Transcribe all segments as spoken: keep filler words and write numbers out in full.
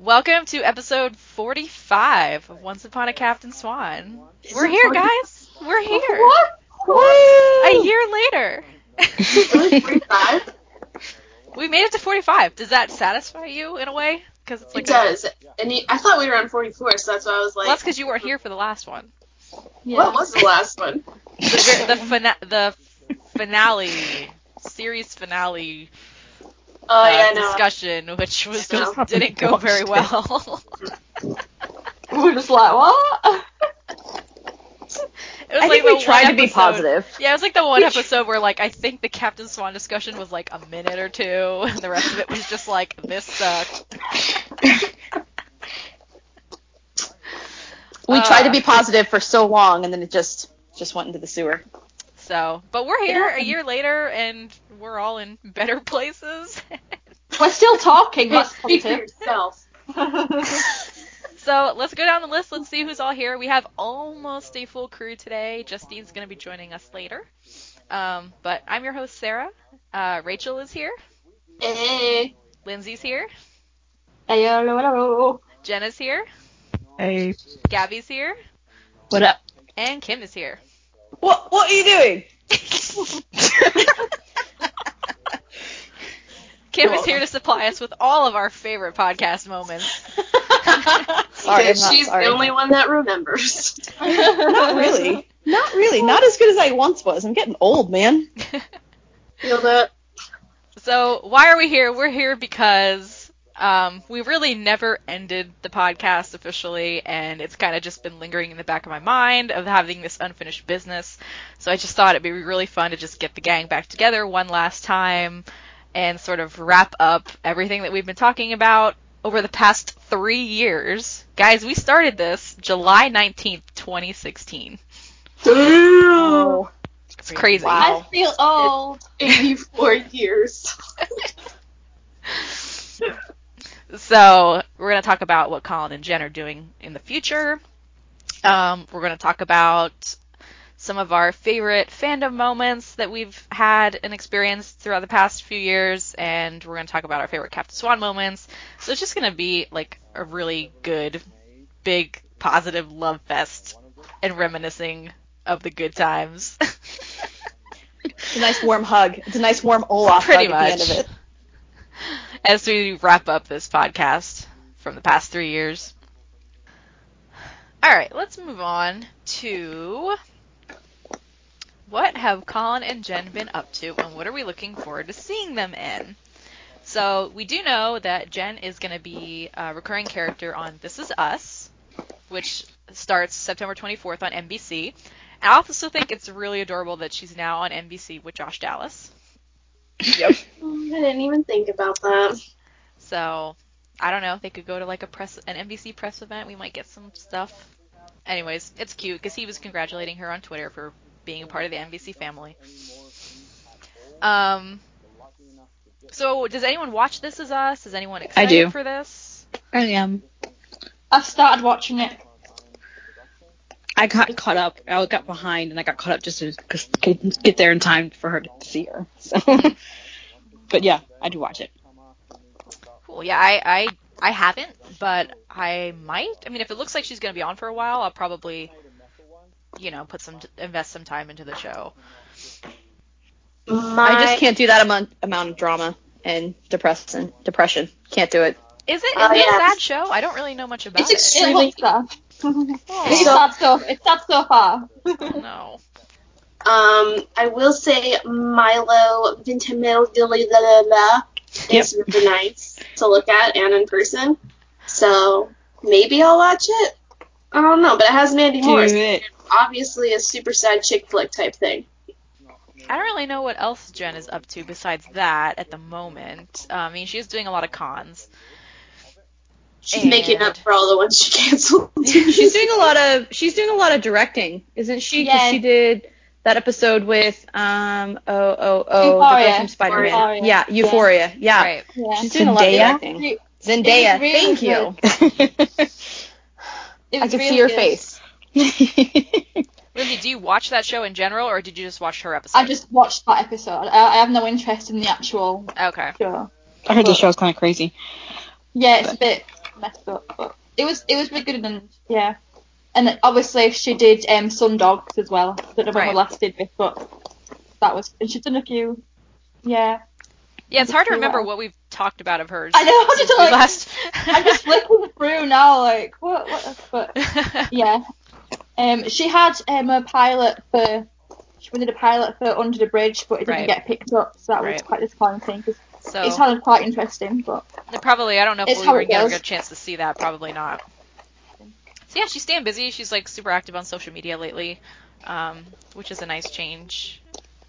Welcome to episode forty-five of Once Upon a Captain Swan. We're here, guys. We're here. What? What? A year later. forty-five? We made it to forty-five. Does that satisfy you in a way? Cause it's like it does. A... And you, I thought we were on forty-four, so that's why I was like... Well, that's because you weren't here for the last one. Yeah. What was the last one? The, the, fina- the finale, series finale oh, uh, yeah, discussion, no. which was just didn't go very well. We're just like, what? It was I like think we the tried one to be episode, positive. Yeah, it was like the one episode where, like, I think the Captain Swan discussion was, like, a minute or two, and the rest of it was just, like, this sucked. We uh, tried to be positive for so long, and then it just just went into the sewer. So, but we're here a year later, and we're all in better places. We're still talking. That's Speak for positive. yourself. So let's go down the list. Let's see who's all here. We have almost a full crew today. Justine's going to be joining us later. Um, but I'm your host, Sarah. Uh, Rachel is here. Hey. Lindsay's here. Hey, hello, hello. Jenna's here. Hey. Gabby's here. What up? And Kim is here. What What are you doing? Kim is here to supply us with all of our favorite podcast moments. Sorry, I'm not She's sorry. the only one that remembers. Not really. Not really. Not as good as I once was. I'm getting old, man. Feel that? So, why are we here? We're here because um, we really never ended the podcast officially, and it's kind of just been lingering in the back of my mind of having this unfinished business. So I just thought it'd be really fun to just get the gang back together one last time and sort of wrap up everything that we've been talking about over the past three years. Guys, we started this July nineteenth, twenty sixteen. Damn. It's crazy. I feel old. eighty-four years. So, we're going to talk about what Colin and Jen are doing in the future. Um, we're going to talk about some of our favorite fandom moments that we've had and experienced throughout the past few years, and we're going to talk about our favorite Captain Swan moments. So it's just going to be like a really good, big, positive love fest and reminiscing of the good times. It's a nice warm hug. It's a nice warm Olaf Pretty hug at much. the end of it. As we wrap up this podcast from the past three years. All right, let's move on to what have Colin and Jen been up to, and what are we looking forward to seeing them in? So we do know that Jen is going to be a recurring character on This Is Us, which starts September twenty-fourth on N B C. And I also think it's really adorable that she's now on N B C with Josh Dallas. Yep. I didn't even think about that. So, I don't know. They could go to like a press, an N B C press event. We might get some stuff. Anyways, it's cute because he was congratulating her on Twitter for being a part of the N B C family. Um. So, does anyone watch This Is Us? Is anyone excited I do. for this? I am. I've started watching it. I got caught up. I got behind, and I got caught up just to cause, get there in time for her to see her. So, but yeah, I do watch it. Cool. Yeah, I, I, I haven't, but I might. I mean, if it looks like she's going to be on for a while, I'll probably, you know, put some, invest some time into the show. My... I just can't do that amount amount of drama and depression. Depression. Can't do it. Is it? Is Oh, it yeah. a sad show? I don't really know much about It's it. extremely- It looks sad. Oh, It's sad so, it's sad so far. no. Um, I will say Milo Ventimiglia is really nice to look at and in person. So maybe I'll watch it. I don't know, but it has Mandy Do Moore. it. Obviously a super sad chick flick type thing. I don't really know what else Jen is up to besides that at the moment. Uh, I mean, she is doing a lot of cons. She's And- making up for all the ones she canceled. She's doing a lot of she's doing a lot of directing, isn't she? 'Cause Yeah. she did that episode with um oh oh oh the Euphoria. girl from Spider-Man. Euphoria. Yeah, Euphoria. Yeah. Right. Yeah. She's doing a lot of Zendaya? directing. It Zendaya, was really thank you. It I was could really see your good. face. Lindsay, do you watch that show in general, or did you just watch her episode? I just watched that episode. I, I have no interest in the actual Okay. show. I heard the show's kind of crazy. Yeah, it's a bit messed up. But it was it was really good, and yeah. And obviously she did um, Sundogs as well. I don't know when Right. we last did this, but that was. And she's done a few. Yeah. Yeah, it's hard to Pretty remember well. what we've talked about of hers. I know. I'm since just we like last... I'm just flipping through now, like what? What? But yeah. Um, she had um a pilot for. She did a pilot for Under the Bridge, but it didn't Right. get picked up, so that was Right. quite disappointing because So it sounded quite interesting. But probably, I don't know if It's we how were it going to goes. get a chance to see that. Probably not. So yeah, she's staying busy. She's like super active on social media lately, um, which is a nice change.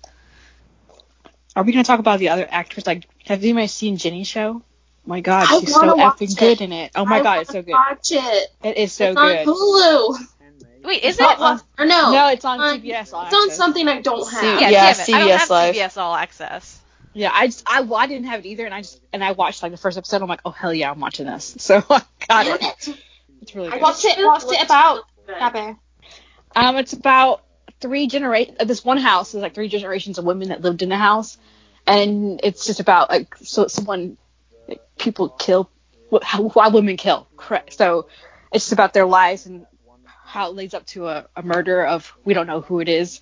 Are we going to talk about the other actors? Like, have anybody seen Ginny's show? My God, I she's so wanna watch effing it. good in it. Oh my I God, it's wanna so good. Watch it. It is so it's on good. Hulu. Wait, is It's not it? on- or no? No, it's on uh, C B S All It's on Access. something I don't have. Yeah, Yeah, damn it. I don't C B S have Live. C B S All Access. Yeah, I just, I, well, I didn't have it either, and I just and I watched like the first episode. I'm like, oh hell yeah, I'm watching this. So I got Damn it. it. It's really I good. what's it? What's it about, Gabby? Um, it's about three generations. This one house is like three generations of women that lived in the house, and it's just about like so someone like, people kill wh- how, why women kill. Correct. So it's just about their lives and how it leads up to a, a murder of we don't know who it is.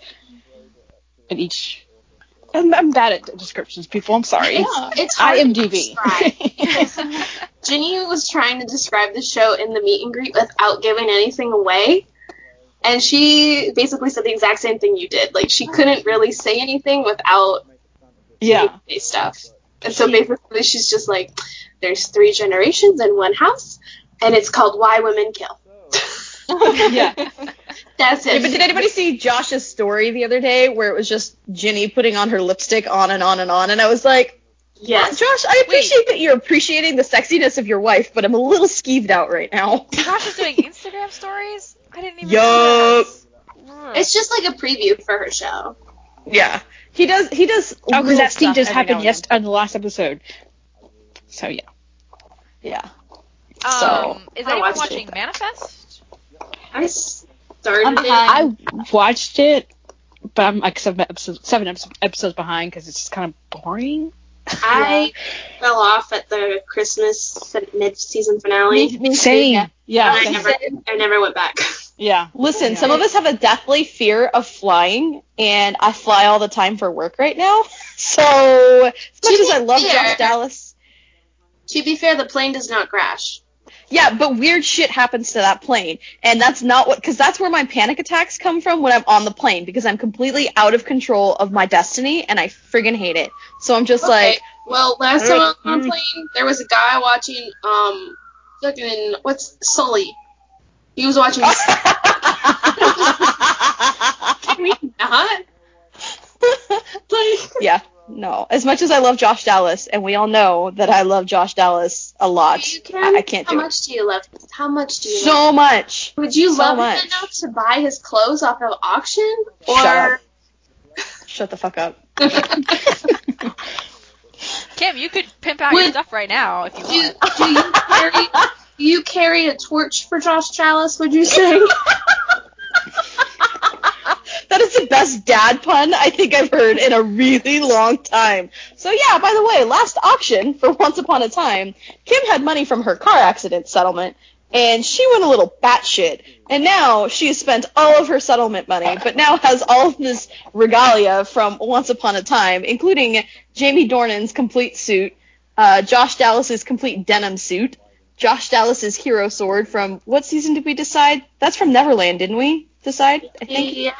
And each, I'm, I'm bad at descriptions, people. I'm sorry. Yeah. It's hard I M to D B. describe. Ginny was trying to describe the show in the meet and greet without giving anything away. And she basically said the exact same thing you did. Like, she couldn't really say anything without Yeah. giving away stuff. And so basically she's just like, there's three generations in one house, and it's called Why Women Kill. Yeah. That's it. Yeah, but did anybody see Josh's story the other day where it was just Ginny putting on her lipstick on and on and on, and I was like, Yes. Josh, I appreciate that you're appreciating the sexiness of your wife, but I'm a little skeeved out right now. Josh is doing Instagram stories? I didn't even Yup. know this. Ugh. It's just like a preview for her show. Yeah, he does. He does. Oh, because little that scene stuff just every now happened and yes then. on the last episode. So yeah. Yeah. Um, So is I anyone watched watching it. Manifest? I started I'm it. behind. I watched it, but I'm like seven episodes, seven episodes, episodes behind because it's just kind of boring. I fell off at the Christmas mid-season finale. Me, me too, Same. yeah. Yeah. and I same. never, I never went back. Yeah. Listen, Yeah. some of us have a deathly fear of flying, and I fly all the time for work right now. So, as much To as be I love fair- Josh Dallas, To be fair, the plane does not crash. yeah, but weird shit happens to that plane, and that's not what, because that's where my panic attacks come from when I'm on the plane, because I'm completely out of control of my destiny, and I friggin' hate it. So I'm just Okay. like, Well, last time I was on a Mm. plane, there was a guy watching, um, fucking, what's, Sully. He was watching, can we not? Like, yeah, no. As much as I love Josh Dallas, and we all know that I love Josh Dallas a lot, you I, I can't How do it. much do you love, how much do you love So much. Would you so love much. him enough to buy his clothes off of auction? Or Shut up. Shut the fuck up. Kim, you could pimp out Would- your stuff right now if you do, want. do you carry do you carry a torch for Josh Chalice, would you say? That is the best dad pun I think I've heard in a really long time. So yeah, by the way, last auction for Once Upon a Time, Kim had money from her car accident settlement, and she went a little batshit. And now she has spent all of her settlement money, but now has all of this regalia from Once Upon a Time, including Jamie Dornan's complete suit, uh, Josh Dallas's complete denim suit, Josh Dallas's hero sword from, what season did we decide? That's from Neverland, didn't we decide? I think. Yes.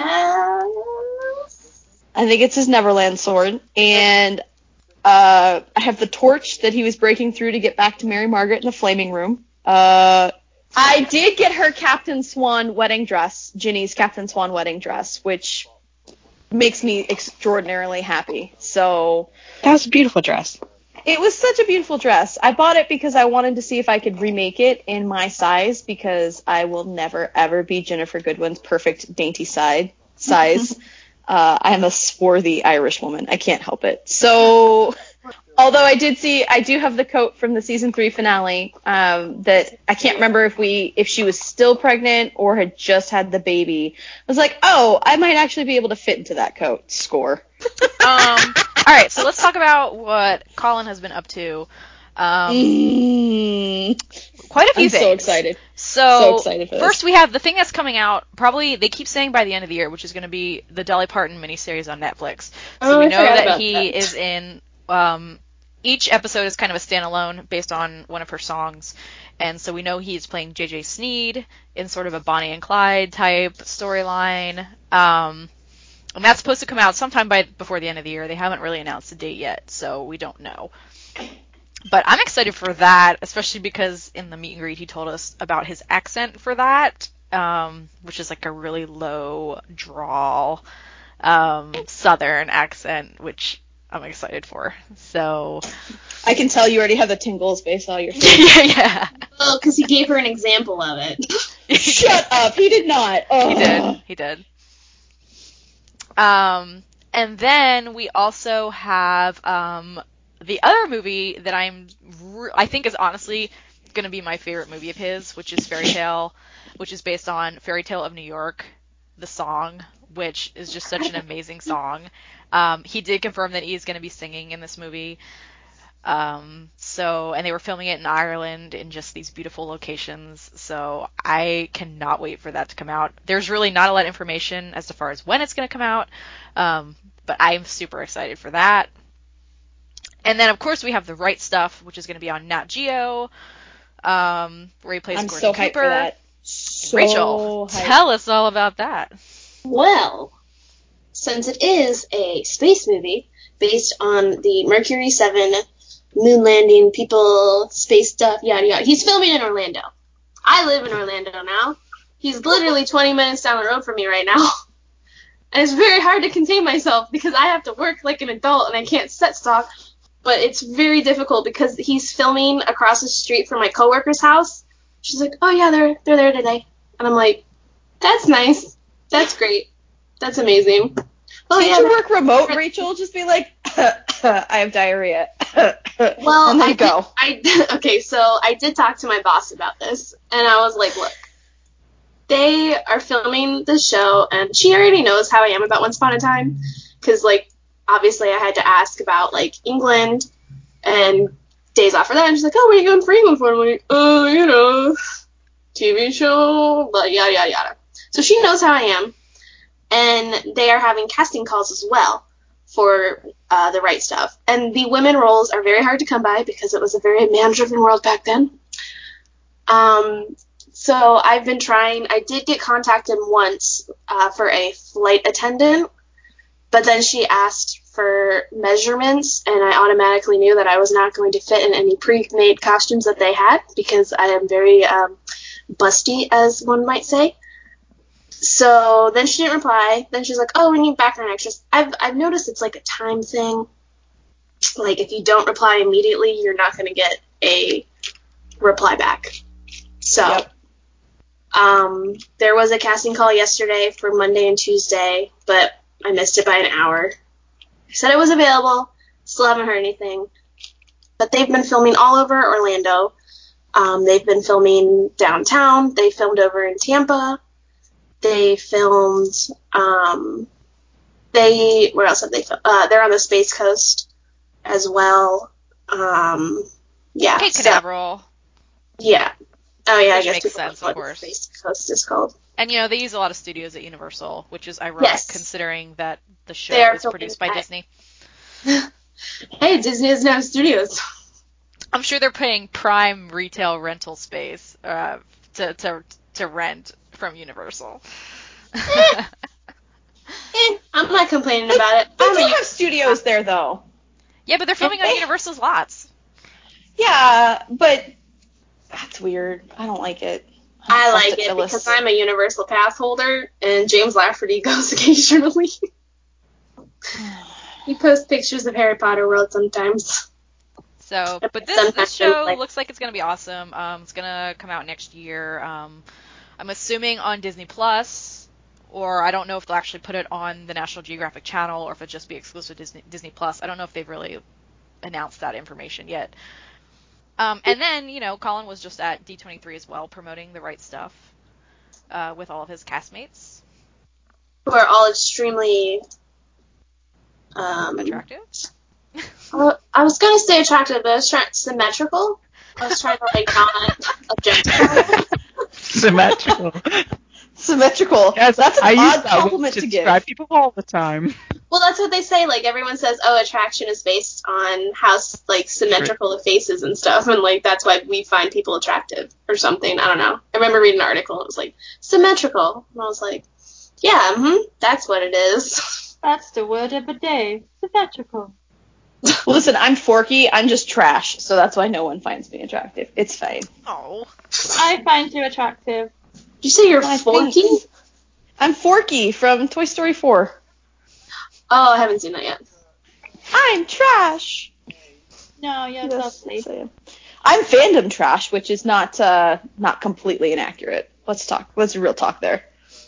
I think it's his Neverland sword. And uh, I have the torch that he was breaking through to get back to Mary Margaret in the flaming room. Uh, I did get her Captain Swan wedding dress, Ginny's Captain Swan wedding dress, which makes me extraordinarily happy. So That was a beautiful dress. it was such a beautiful dress. I bought it because I wanted to see if I could remake it in my size, because I will never, ever be Jennifer Goodwin's perfect dainty side size. uh, I am a swarthy Irish woman. I can't help it. So, although I did see, I do have the coat from the season three finale um, that I can't remember if we, if she was still pregnant or had just had the baby. I was like, oh, I might actually be able to fit into that coat. Score. Um, all right, so let's talk about what Colin has been up to. Um, Mm. quite a few I'm things. so excited. So, So excited for this. First we have the thing that's coming out, probably, they keep saying by the end of the year, which is going to be the Dolly Parton miniseries on Netflix. So Oh, we I know forgot that about he that. is in, um, each episode is kind of a standalone based on one of her songs. And so we know he's playing J J Sneed in sort of a Bonnie and Clyde type storyline. Um, and that's supposed to come out sometime by before the end of the year. They haven't really announced a date yet, so we don't know. But I'm excited for that, especially because in the meet and greet he told us about his accent for that, um, which is like a really low drawl um, southern accent, which I'm excited for. So I can tell you already have the tingles based on your face. yeah, yeah. Oh, because he gave her an example of it. Shut up! He did not. Oh. He did. He did. Um, and then we also have um, the other movie that I'm, re- I think is honestly going to be my favorite movie of his, which is Fairy Tale, which is based on Fairy Tale of New York, the song, which is just such an amazing song. Um, he did confirm that he is going to be singing in this movie. Um, so, and they were filming it in Ireland in just these beautiful locations. So I cannot wait for that to come out. There's really not a lot of information as far as when it's going to come out. Um, but I'm super excited for that. And then of course we have The Right Stuff, which is going to be on Nat Geo, um, where he plays I'm Gordon so hyped Cooper. for that. So Rachel, hyped. tell us all about that. Well, since it is a space movie based on the Mercury seven moon landing, people, space stuff, yada yada. He's filming in Orlando. I live in Orlando now. He's literally twenty minutes down the road from me right now. And it's very hard to contain myself because I have to work like an adult and I can't set stock. But it's very difficult because he's filming across the street from my coworker's house. She's like, oh yeah, they're they're there today. And I'm like, that's nice. That's great. That's amazing. Oh, Can't yeah, you they're- work remote, Rachel? Just be like, I have diarrhea. Well, and then I go. Did, I okay, so I did talk to my boss about this, and I was like, look, they are filming the show, and she already knows how I am about Once Upon a Time, because, like, obviously I had to ask about, like, England and days off for that, and she's like, oh, where are you going for England for? I'm like, oh, you know, T V show, but yada, yada, yada. So she knows how I am, and they are having casting calls as well for uh, The Right Stuff. And the women roles are very hard to come by because it was a very man-driven world back then. Um, so I've been trying. I did get contacted once uh, for a flight attendant, but then she asked for measurements, and I automatically knew that I was not going to fit in any pre-made costumes that they had because I am very um, busty, as one might say. So then she didn't reply. Then she's like, oh, we need background extras. I've I've noticed it's like a time thing. Like, if you don't reply immediately, you're not going to get a reply back. So Yep. um, there was a casting call yesterday for Monday and Tuesday, but I missed it by an hour. I said it was available. Still haven't heard anything. But they've been filming all over Orlando. Um, they've been filming downtown. They filmed over in Tampa. They filmed, um, they, where else have they filmed? Uh, they're on the Space Coast as well. Um, yeah. Cape so- Canaveral. yeah. Oh, yeah, Which I guess makes people sense, know of what course. the Space Coast is called. And, you know, they use a lot of studios at Universal, which is ironic Yes. considering that the show They are is filming produced by at- Disney. Hey, Disney doesn't have studios. I'm sure they're paying prime retail rental space uh, to, to to rent from Universal. Eh, I'm not complaining about it. They I'm do a- have studios there, though. Yeah, but they're filming on They- Universal's lots. Yeah, but that's weird. I don't like it. I don't like trust it Phyllis. because I'm a Universal Pass holder, and James Lafferty goes occasionally. He posts pictures of Harry Potter World sometimes. So, but this Sometimes this show like- looks like it's gonna be awesome. Um, it's gonna come out next year. Um, I'm assuming on Disney Plus, or I don't know if they'll actually put it on the National Geographic Channel, or if it'll just be exclusive to Disney Disney Plus. I don't know if they've really announced that information yet. Um, and then, you know, Colin was just at D twenty-three as well, promoting The Right Stuff uh, with all of his castmates. Who are all extremely um, Attractive. Well, I was gonna say attractive, but I was trying symmetrical. I was trying to, like, not objectify. Symmetrical. Symmetrical. Yes, That's an I use odd that word compliment to to describe give. people all the time. Well, that's what they say. Like, everyone says, oh, attraction is based on how, like, symmetrical the face is and stuff. And, like, that's why we find people attractive or something. I don't know. I remember reading an article. It was, like, symmetrical. And I was like, yeah, mm-hmm, that's what it is. That's the word of the day. Symmetrical. Listen, I'm Forky. I'm just trash, so that's why no one finds me attractive. It's fine. Oh. I find you attractive. Did you say you're My Forky? thanks. I'm Forky from Toy Story four. Oh, I haven't seen that yet. I'm trash. No, you're Yes, lovely. yes, I am. I'm fandom trash, which is not uh, not completely inaccurate. Let's talk. Let's real talk there.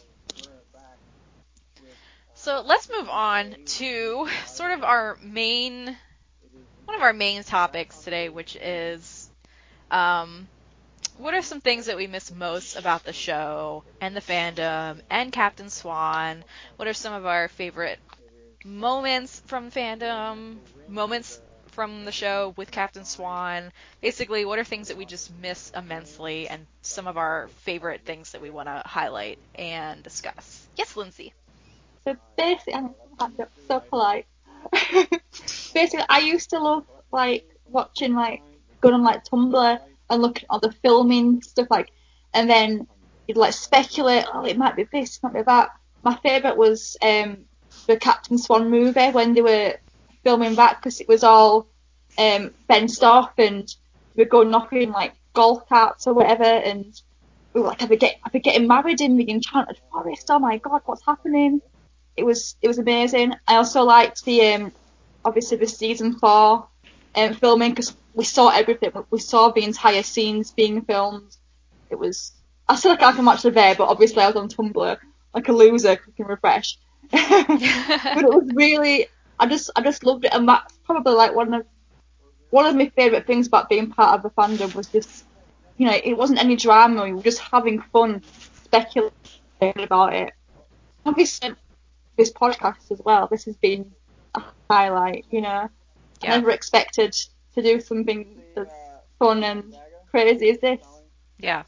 So let's move on to sort of our main, one of our main topics today, which is, um, what are some things that we miss most about the show and the fandom and Captain Swan? What are some of our favorite moments from fandom, moments from the show with Captain Swan? Basically, what are things that we just miss immensely and some of our favorite things that we want to highlight and discuss? Yes, Lindsay. So basically, I'm so polite. Basically, I used to love like watching like going on like Tumblr and looking at all the filming stuff like, and then you'd like speculate, oh, it might be this, it might be that. My favourite was um the Captain Swan movie when they were filming that because it was all um fenced off and we were going knocking like golf carts or whatever, and we were like, I'd be, get, I'd be getting married in the Enchanted Forest. Oh my god, what's happening? It was it was amazing. I also liked the um obviously the season four um, filming because we saw everything. We saw the entire scenes being filmed. It was I feel like I can watch the there, but obviously I was on Tumblr like a loser clicking refresh. But it was really I just I just loved it, and that's probably like one of one of my favourite things about being part of the fandom was just, you know, it wasn't any drama. We were just having fun speculating about it. Obviously, this podcast as well. This has been a highlight, you know. Yeah. I never expected to do something as fun and crazy as this. Yeah.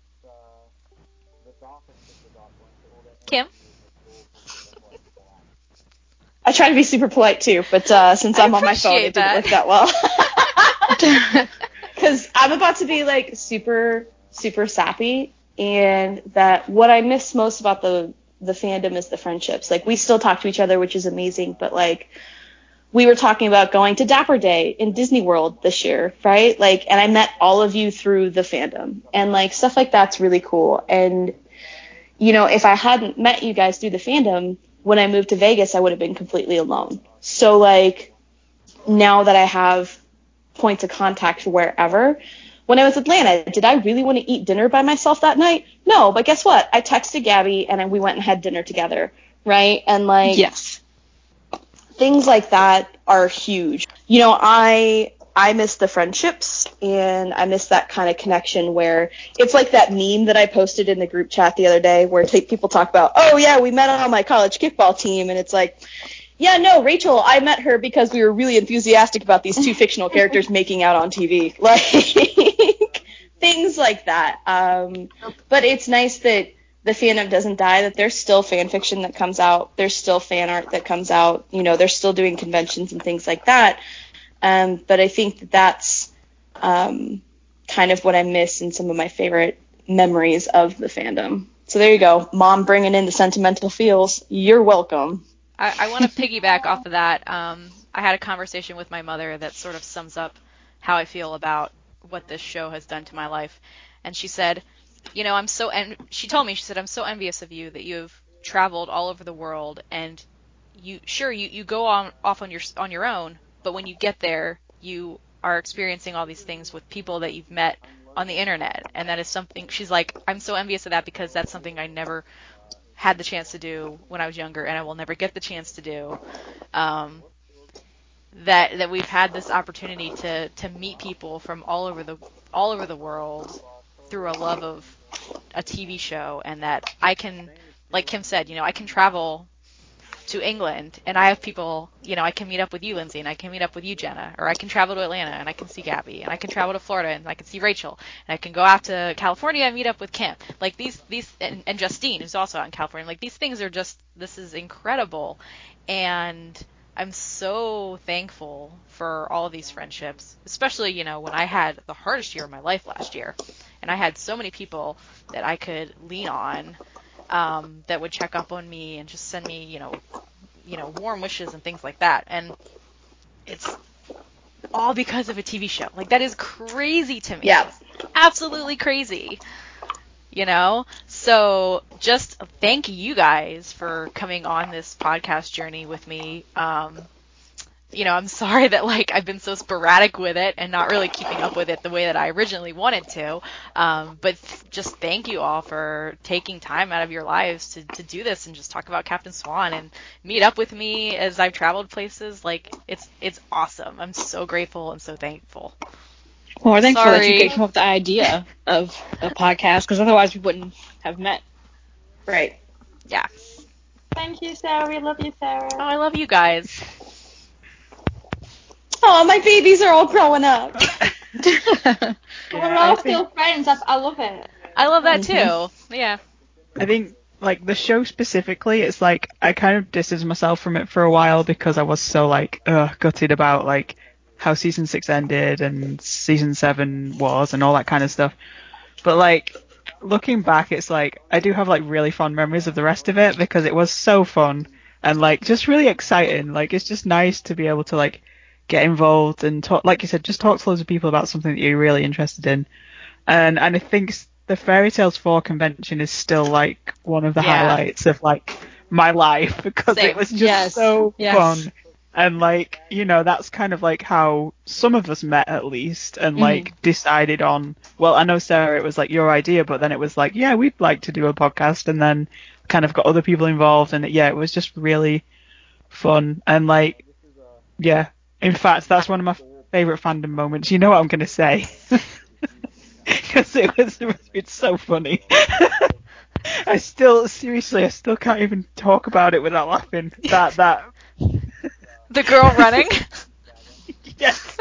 Kim? I try to be super polite too, but uh, since I I'm on my phone, it appreciate didn't that. work that well. Because I'm about to be like super, super sappy, and that what I miss most about the the fandom is the friendships. Like, we still talk to each other, which is amazing, but like, we were talking about going to Dapper Day in Disney World this year, right? Like, and I met all of you through the fandom, and like stuff like that's really cool. And you know, if I hadn't met you guys through the fandom, when I moved to Vegas, I would have been completely alone. So like, now that I have points of contact wherever, when I was in Atlanta, did I really want to eat dinner by myself that night? No, but guess what? I texted Gabby and we went and had dinner together, right? And like, Yes. things like that are huge. You know, I I miss the friendships, and I miss that kind of connection where it's like that meme that I posted in the group chat the other day where t- people talk about, oh yeah, we met on my college kickball team, and it's like, yeah, no, Rachel, I met her because we were really enthusiastic about these two fictional characters making out on T V. Like, things like that. Um, but it's nice that the fandom doesn't die, that there's still fan fiction that comes out. There's still fan art that comes out. You know, they're still doing conventions and things like that. Um, but I think that that's um, kind of what I miss in some of my favorite memories of the fandom. So there you go. Mom bringing in the sentimental feels. You're welcome. I, I want to piggyback off of that. Um, I had a conversation with my mother that sort of sums up how I feel about what this show has done to my life. And she said, you know, I'm so, en- she told me, she said, I'm so envious of you that you've traveled all over the world, and you, sure, you, you go on off on your, on your own, but when you get there, you are experiencing all these things with people that you've met on the internet. And that is something, she's like, I'm so envious of that because that's something I never had the chance to do when I was younger, and I will never get the chance to do. Um, that that we've had this opportunity to to meet people from all over the all over the world through a love of a T V show, and that I can, like Kim said, you know, I can travel to England, and I have people, you know, I can meet up with you, Lindsay, and I can meet up with you, Jenna, or I can travel to Atlanta and I can see Gabby, and I can travel to Florida and I can see Rachel, and I can go out to California and meet up with Kim. Like these, these, and, and Justine, who's also out in California. Like these things are just, this is incredible, and I'm so thankful for all of these friendships, especially, you know, when I had the hardest year of my life last year, and I had so many people that I could lean on. Um, that would check up on me and just send me, you know, you know, warm wishes and things like that. And it's all because of a T V show. Like that is crazy to me. Yeah. Absolutely crazy. You know? So just thank you guys for coming on this podcast journey with me. Um, you know, I'm sorry that like I've been so sporadic with it and not really keeping up with it the way that I originally wanted to. Um, but th- just thank you all for taking time out of your lives to, to do this and just talk about Captain Swan and meet up with me as I've traveled places. Like it's it's awesome. I'm so grateful and so thankful. Well, we're thankful that you Sorry. could come up with the idea of a podcast, because otherwise we wouldn't have met. Right. Yeah. Thank you, Sarah. We love you, Sarah. Oh, I love you guys. Oh, my babies are all growing up. We're Yeah, all I still think, friends. I, I love it. I love that too. Yeah. I think, like, the show specifically, it's like, I kind of distanced myself from it for a while because I was so, like, ugh, gutted about, like, how season six ended and season seven was and all that kind of stuff. But, like, looking back, it's like, I do have, like, really fond memories of the rest of it because it was so fun and, like, just really exciting. Like, it's just nice to be able to, like, get involved and talk, like you said, just talk to loads of people about something that you're really interested in. And and I think the Fairy Tales four convention is still like one of the Yeah. highlights of like my life because Same. it was just Yes. so Yes. fun. And like, you know, that's kind of like how some of us met at least and like decided on, well, I know Sarah, it was like your idea, but then it was like, yeah, we'd like to do a podcast, and then kind of got other people involved, and yeah, it was just really fun. And like, yeah. In fact, that's one of my favourite fandom moments. You know what I'm going to say. Because it was, it's so funny. I still, seriously, I still can't even talk about it without laughing. That, that. The girl running. Yes.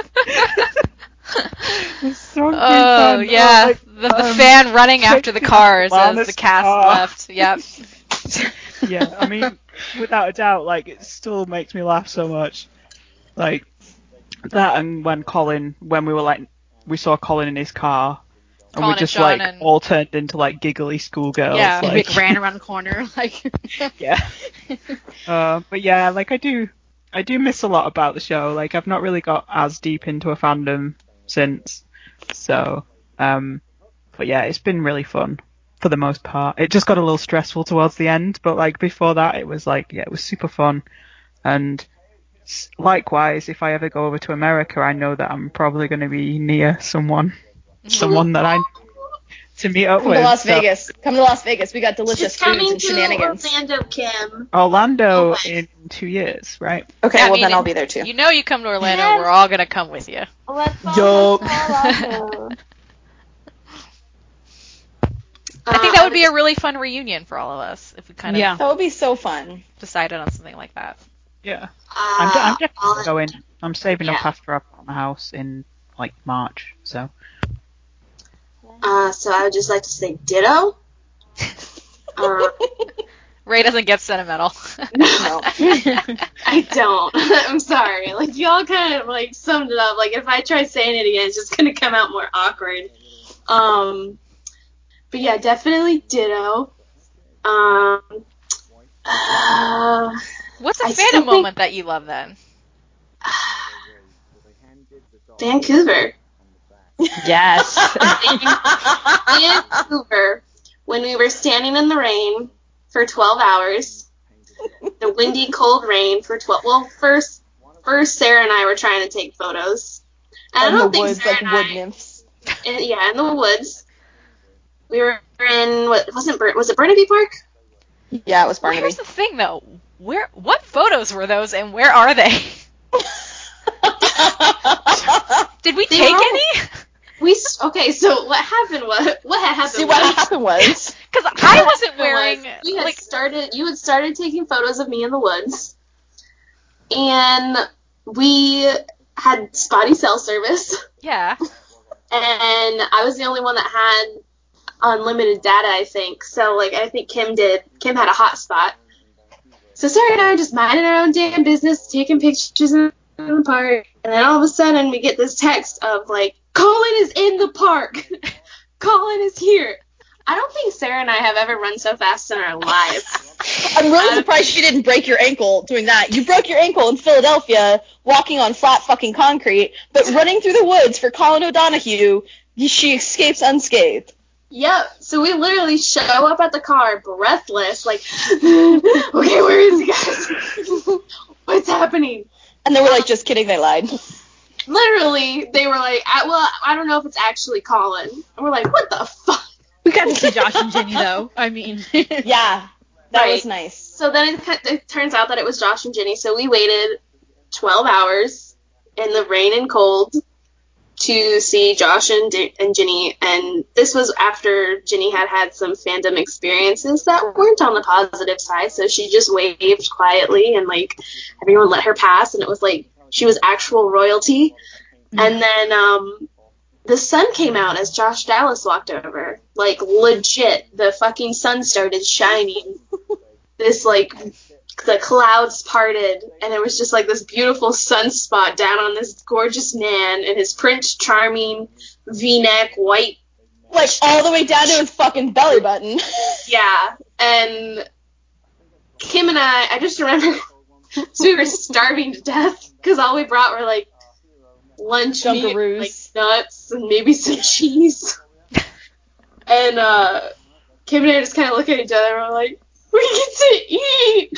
It's so good Oh, fun. yeah. Oh, like, the the um, fan running after the taking cars as Lana's the cast car. left. Yep. Yeah, I mean, without a doubt, like, it still makes me laugh so much. Like, that and when Colin, when we were like, we saw Colin in his car, and Colin we and just Sean like and- all turned into like giggly schoolgirls. Yeah. And like, we ran around the corner like. yeah. Uh, but yeah, like I do, I do miss a lot about the show. Like I've not really got as deep into a fandom since, so um, but yeah, it's been really fun for the most part. It just got a little stressful towards the end, but like before that, it was like, yeah, it was super fun. And s- likewise, if I ever go over to America, I know that I'm probably going to be near someone, someone that I to meet up Come with. to Las so- Vegas. Come to Las Vegas. We got delicious She's foods coming and to shenanigans. Orlando, Kim. Orlando Oh, in two years, right? Okay, Yeah, I well mean, then I'll be there too. You know you come to Orlando, Yes. we're all going to come with you. Let's all Yup. go to Orlando. I think Uh, that would be a really fun reunion for all of us if we kind of Yeah. That would be so fun. decided on something like that. Yeah. Uh, I'm, de- I'm definitely I'll- going. I'm saving up yeah. after I bought my house in like March, so. Uh, so I would just like to say ditto. Uh, Ray doesn't get sentimental. No. I don't. I'm sorry. Like y'all kind of like summed it up. Like if I try saying it again, it's just gonna come out more awkward. Um, but yeah, definitely ditto. Um, uh, What's a I still fandom think- moment that you love then? Vancouver. Yes. Vancouver. When we were standing in the rain for twelve hours, the windy, cold rain for twelve. Well, first, first Sarah and I were trying to take photos. And I In the don't think woods, Sarah like and wood I- nymphs. in, yeah, in the woods. We were in what wasn't Bur- was it Burnaby Park? Yeah, it was Well, Barnaby. here's the thing though. Where what photos were those and where are they? Did we They take were all- any? we s- okay. So what happened was what had happened See, what was happened was, Because I wasn't wearing was we had like started. You had started taking photos of me in the woods, and we had spotty cell service, yeah. and I was the only one that had unlimited data, I think. So like I think Kim did. Kim had a hotspot. So Sarah and I are just minding our own damn business, taking pictures in the park, and then all of a sudden we get this text of like, Colin is in the park. Colin is here. I don't think Sarah and I have ever run so fast in our lives. I'm really surprised you didn't break your ankle doing that. You broke your ankle in Philadelphia walking on flat fucking concrete, but running through the woods for Colin O'Donoghue, she escapes unscathed. Yep. So we literally show up at the car breathless, like, okay, where is he, guys? What's happening? And they were like, just kidding, they lied. Literally, they were like, I, well, I don't know if it's actually Colin. And we're like, what the fuck? We got to see Josh and Jenny though. I mean, Yeah, that Right. was nice. So then it, it turns out that it was Josh and Ginny, so we waited twelve hours in the rain and cold to see Josh and, D- and Ginny, and this was after Ginny had had some fandom experiences that weren't on the positive side, so she just waved quietly, and, like, everyone let her pass, and it was like she was actual royalty. And then um, the sun came out as Josh Dallas walked over. Like, legit, the fucking sun started shining. This, like, the clouds parted, and it was just like this beautiful sunspot down on this gorgeous man in his Prince Charming V-neck white. Like, all the way down to his fucking belly button. Yeah, and Kim and I, I just remember so we were starving to death because all we brought were like lunch meat, Dunkaroos. like nuts, and maybe some cheese. And uh, Kim and I just kind of look at each other and we're like, we get to eat!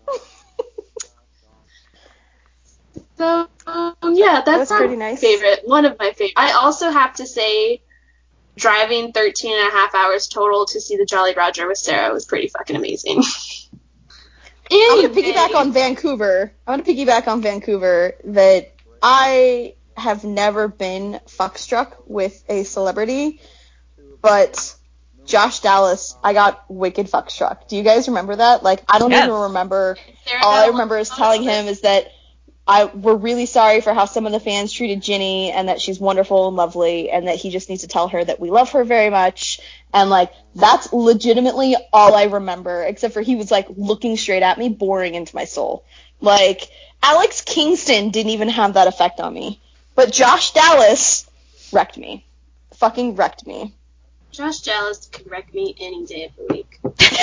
So, um, yeah, that's was my pretty nice. favorite. One of my favorite. I also have to say, driving thirteen and a half hours total to see the Jolly Roger with Sarah was pretty fucking amazing. I'm going to Anyway, piggyback on Vancouver. I'm going to piggyback on Vancouver that I have never been fuckstruck with a celebrity, but Josh Dallas, I got wicked fuckstruck. Do you guys remember that? Like, I don't Yes. even remember. Sarah All got I a remember is lot telling of it. him is that I we're really sorry for how some of the fans treated Ginny, and that she's wonderful and lovely, and that he just needs to tell her that we love her very much. And, like, that's legitimately all I remember, except for he was, like, looking straight at me, boring into my soul. Like, Alex Kingston didn't even have that effect on me. But Josh Dallas wrecked me. Fucking wrecked me. Josh Dallas could wreck me any day of the week.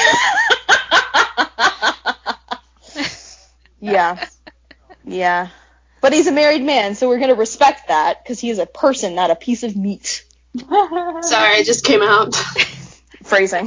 Yeah. Yeah. But he's a married man, so we're going to respect that, because he is a person, not a piece of meat. Sorry, it just came out. Phrasing.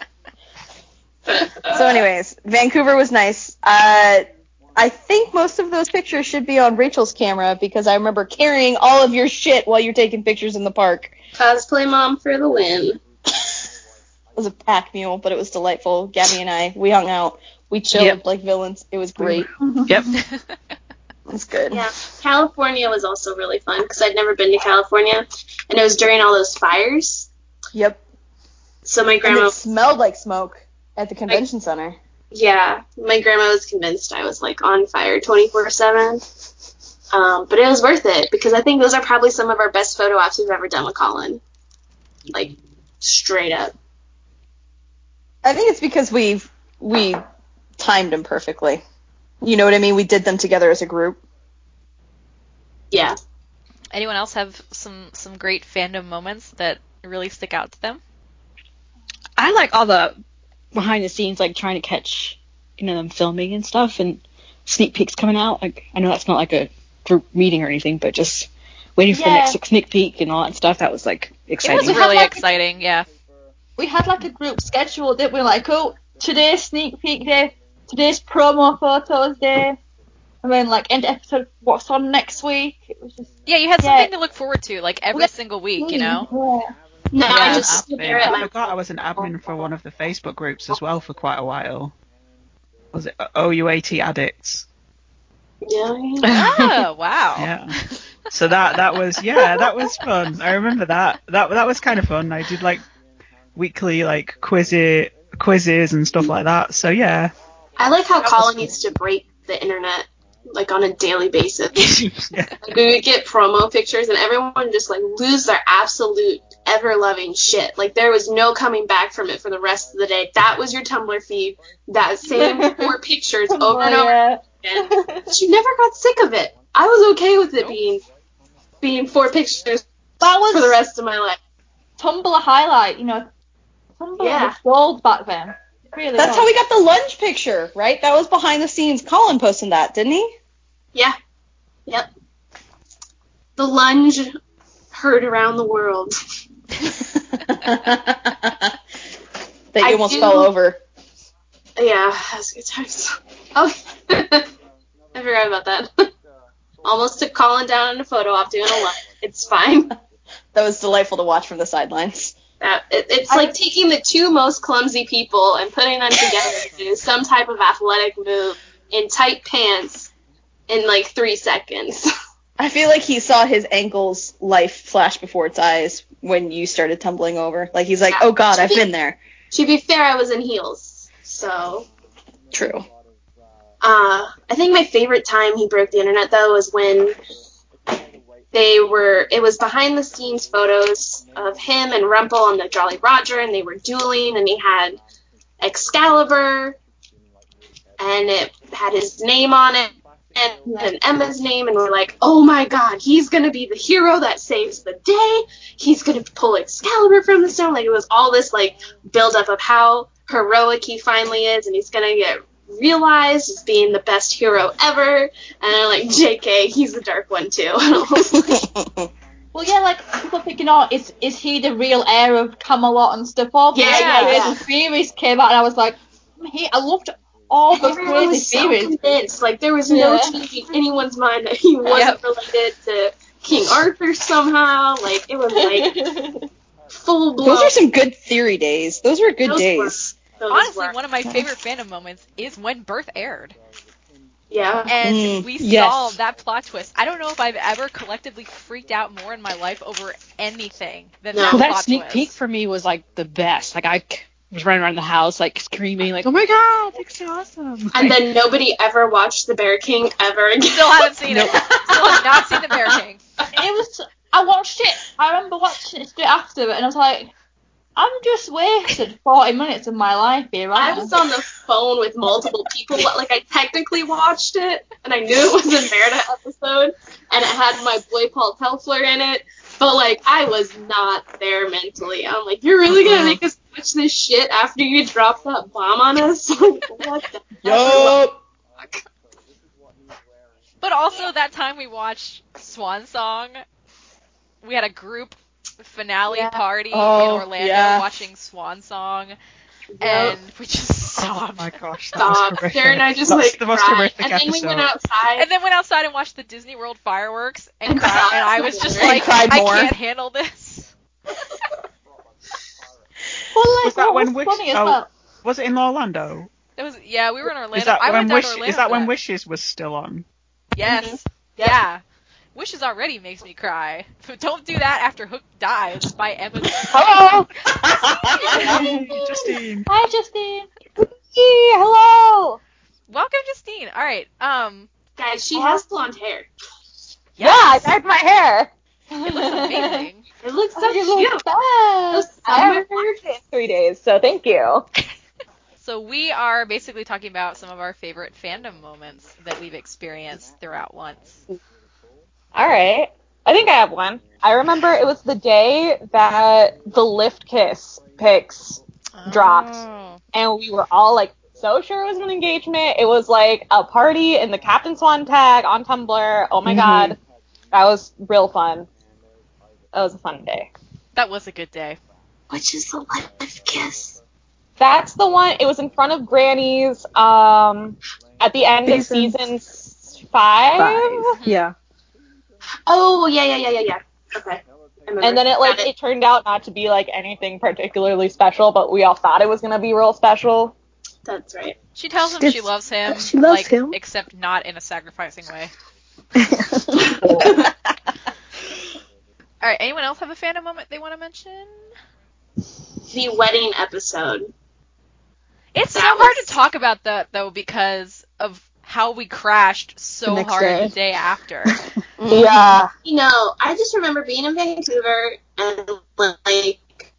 So anyways, Vancouver was nice. Uh, I think most of those pictures should be on Rachel's camera, because I remember carrying all of your shit while you're taking pictures in the park. Cosplay mom for the win. It was a pack mule, but it was delightful. Gabby and I, we hung out. We chilled Yep. like villains. It was great. Yep. It was good. Yeah, California was also really fun because I'd never been to California, and it was during all those fires. Yep. So my And grandma, it smelled like smoke at the convention center. yeah, my grandma was convinced I was like on fire twenty-four seven. Um, but it was worth it because I think those are probably some of our best photo ops we've ever done with Colin. Like, straight up. I think it's because we we timed them perfectly. You know what I mean? We did them together as a group. Yeah. Anyone else have some some great fandom moments that really stick out to them? I like all the behind the scenes, like trying to catch, you know, them filming and stuff, and sneak peeks coming out. Like, I know that's not like a group meeting or anything, but just waiting for the Yeah. next sneak peek and all that stuff. That was like It exciting. was We had, really like, a- exciting, yeah. We had like a group schedule, didn't we? Like, oh, today's sneak peek day, today's promo photos day, and then like end episode, what's on next week? It was just Yeah, you had Yeah. something to look forward to, like every Yeah. single week, you know? Yeah. No, Yeah, I just stood Admin. there at I my forgot I was an admin for one of the Facebook groups as well for quite a while. Was it O U A T Addicts? Yeah. Oh, wow. Yeah. So that that was yeah, that was fun. I remember that. That that was kind of fun. I did like weekly like quizzes quizzes and stuff like that. So yeah. I like how Colin used to break the internet like on a daily basis. Yeah. Like, we would get promo pictures and everyone would just like lose their absolute ever loving shit. Like there was no coming back from it for the rest of the day. That was your Tumblr feed. That same four pictures over and over yeah. again. But you never got sick of it. I was okay with it being being four pictures That was for the rest of my life. Tumblr highlight, you know. Tumblr Yeah. was gold back then. It really That's was. how we got the lunge picture, right? That was behind the scenes. Colin posted that, didn't he? Yeah. Yep. The lunge heard around the world. That you I almost do- fell over. Yeah, that was good times. Oh, I forgot about that. Almost took Colin down in a photo op doing a lunge. It's fine. That was delightful to watch from the sidelines. That, it, it's I- like taking the two most clumsy people and putting them together to do some type of athletic move in tight pants in like three seconds. I feel like he saw his ankle's life flash before its eyes when you started tumbling over. Like he's like, Yeah. oh god, I've been there. To be fair, I was in heels, so... True. Uh, I think my favorite time he broke the internet, though, was when they were, it was behind the scenes photos of him and Rumpel and the Jolly Roger, and they were dueling, and he had Excalibur, and it had his name on it, and, and Emma's name, and we're like, oh my god, he's gonna be the hero that saves the day, he's gonna pull Excalibur from the stone, like, it was all this, like, build-up of how heroic he finally is, and he's gonna get realized as being the best hero ever, and I'm like, J K, he's the dark one too. And I was like, Well, yeah, like, people thinking, oh, is is he the real heir of Camelot and stuff? All Yeah, like, yeah, crazy yeah. theories came out, and I was like, he, I loved all the everyone crazy was so theories. convinced, like, there was no Yeah. changing anyone's mind that he wasn't Yep. related to King Arthur somehow, like, it was like, full blown. Those are some good theory days. Those were good Those days. Those Honestly, were- one of my favorite fandom moments is when Birth aired. Yeah. And Mm, we yes. saw that plot twist. I don't know if I've ever collectively freaked out more in my life over anything than No. that Well, that plot sneak twist. peek for me was like the best. Like I c- was running around the house like screaming like, "Oh my god, that's so awesome!" And then nobody ever watched The Bear King ever again. Still haven't seen it. Still have not seen The Bear King. It was, I watched it, I remember watching it straight after it, and I was like, I'm just wasted forty minutes of my life here, right I was on the phone with multiple people, but like I technically watched it, and I knew it was a Merida episode, and it had my boy Paul Telfler in it, but like I was not there mentally. I'm like, you're really gonna make us watch this shit after you drop that bomb on us? Like, what the Yup. But also that time we watched Swan Song, we had a group finale Yeah. party Oh, in Orlando yeah. watching Swan Song, and we just Oh sobbed. my gosh, that was Stop. horrific. Sarah and I just That's like the most cried. horrific And then episode. we went outside. And then went outside and watched the Disney World fireworks and And cried, cried and I was just more. like, And cried I more. can't handle this. Well, like, Was that what when was Wish- funny as oh, well? Was it in Orlando? It was yeah, we were in Orlando. Is that I when went down Wish? to Orlando. Is that for when that. Wishes was still on? Yes. Yeah. Wishes already makes me cry. Don't do that after Hook dies by Emma. Hello. Yay, Justine. Hi, Justine. Hey, hello. Welcome, Justine. All right. Um. Guys, she has blonde hair. Yeah, I dyed my hair. It looks amazing. It looks so Oh, you cute. look bad. So I haven't summer. watched it in three days, so thank you. So we are basically talking about some of our favorite fandom moments that we've experienced throughout once. All right. I think I have one. I remember it was the day that the Lift Kiss pics dropped, Oh. and we were all like so sure it was an engagement. It was like a party in the Captain Swan tag on Tumblr. Oh my Mhm. god. That was real fun. That was a fun day. That was a good day. Which is the life kiss. That's the one. It was in front of Granny's um at the end of Season season five. Five. Yeah. Oh, yeah, yeah, yeah, yeah, yeah. Okay. I remember. And then it like Got it turned out not to be like anything particularly special, but we all thought it was gonna be real special. That's right. She tells him Did- she loves him, she loves like, him. except not in a sacrificing way. All right. Anyone else have a fandom moment they want to mention? The wedding episode. It's That so hard was- to talk about that though because of how we crashed so next hard day. the day after. Yeah. You know, I just remember being in Vancouver and like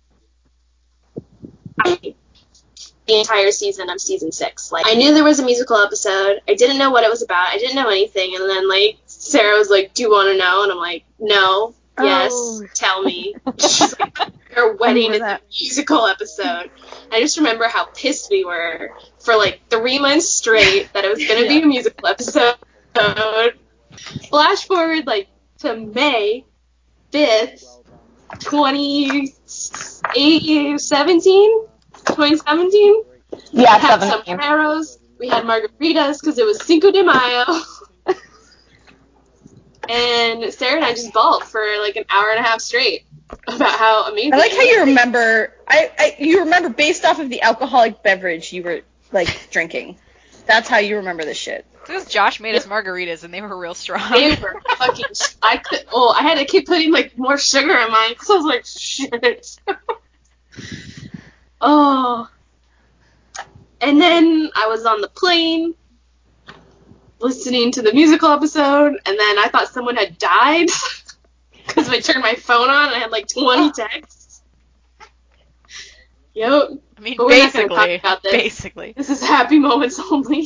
I, the entire season of season six. Like I knew there was a musical episode. I didn't know what it was about. I didn't know anything. And then like Sarah was like, "Do you want to know?" And I'm like, "No." Yes, Oh. tell me. She's like, "Your wedding is remember a musical episode." I just remember how pissed we were for like three months straight that it was going to be a musical episode. Flash forward like to May fifth, twenty seventeen. twenty seventeen. Yeah, We had seventeen. sombreros. We had margaritas because it was Cinco de Mayo. And Sarah and I just bawled for like an hour and a half straight about how amazing. I like how it you was. remember. I, I you remember based off of the alcoholic beverage you were like drinking. That's how you remember this shit. Because Josh made us margaritas and they were real strong. They were fucking. I could. Oh, I had to keep putting like more sugar in mine because I was like, shit. Oh. And then I was on the plane listening to the musical episode, and then I thought someone had died because I turned my phone on and I had like twenty texts. Yep. I mean, But we're not gonna talk basically, about this. basically. This is happy moments only.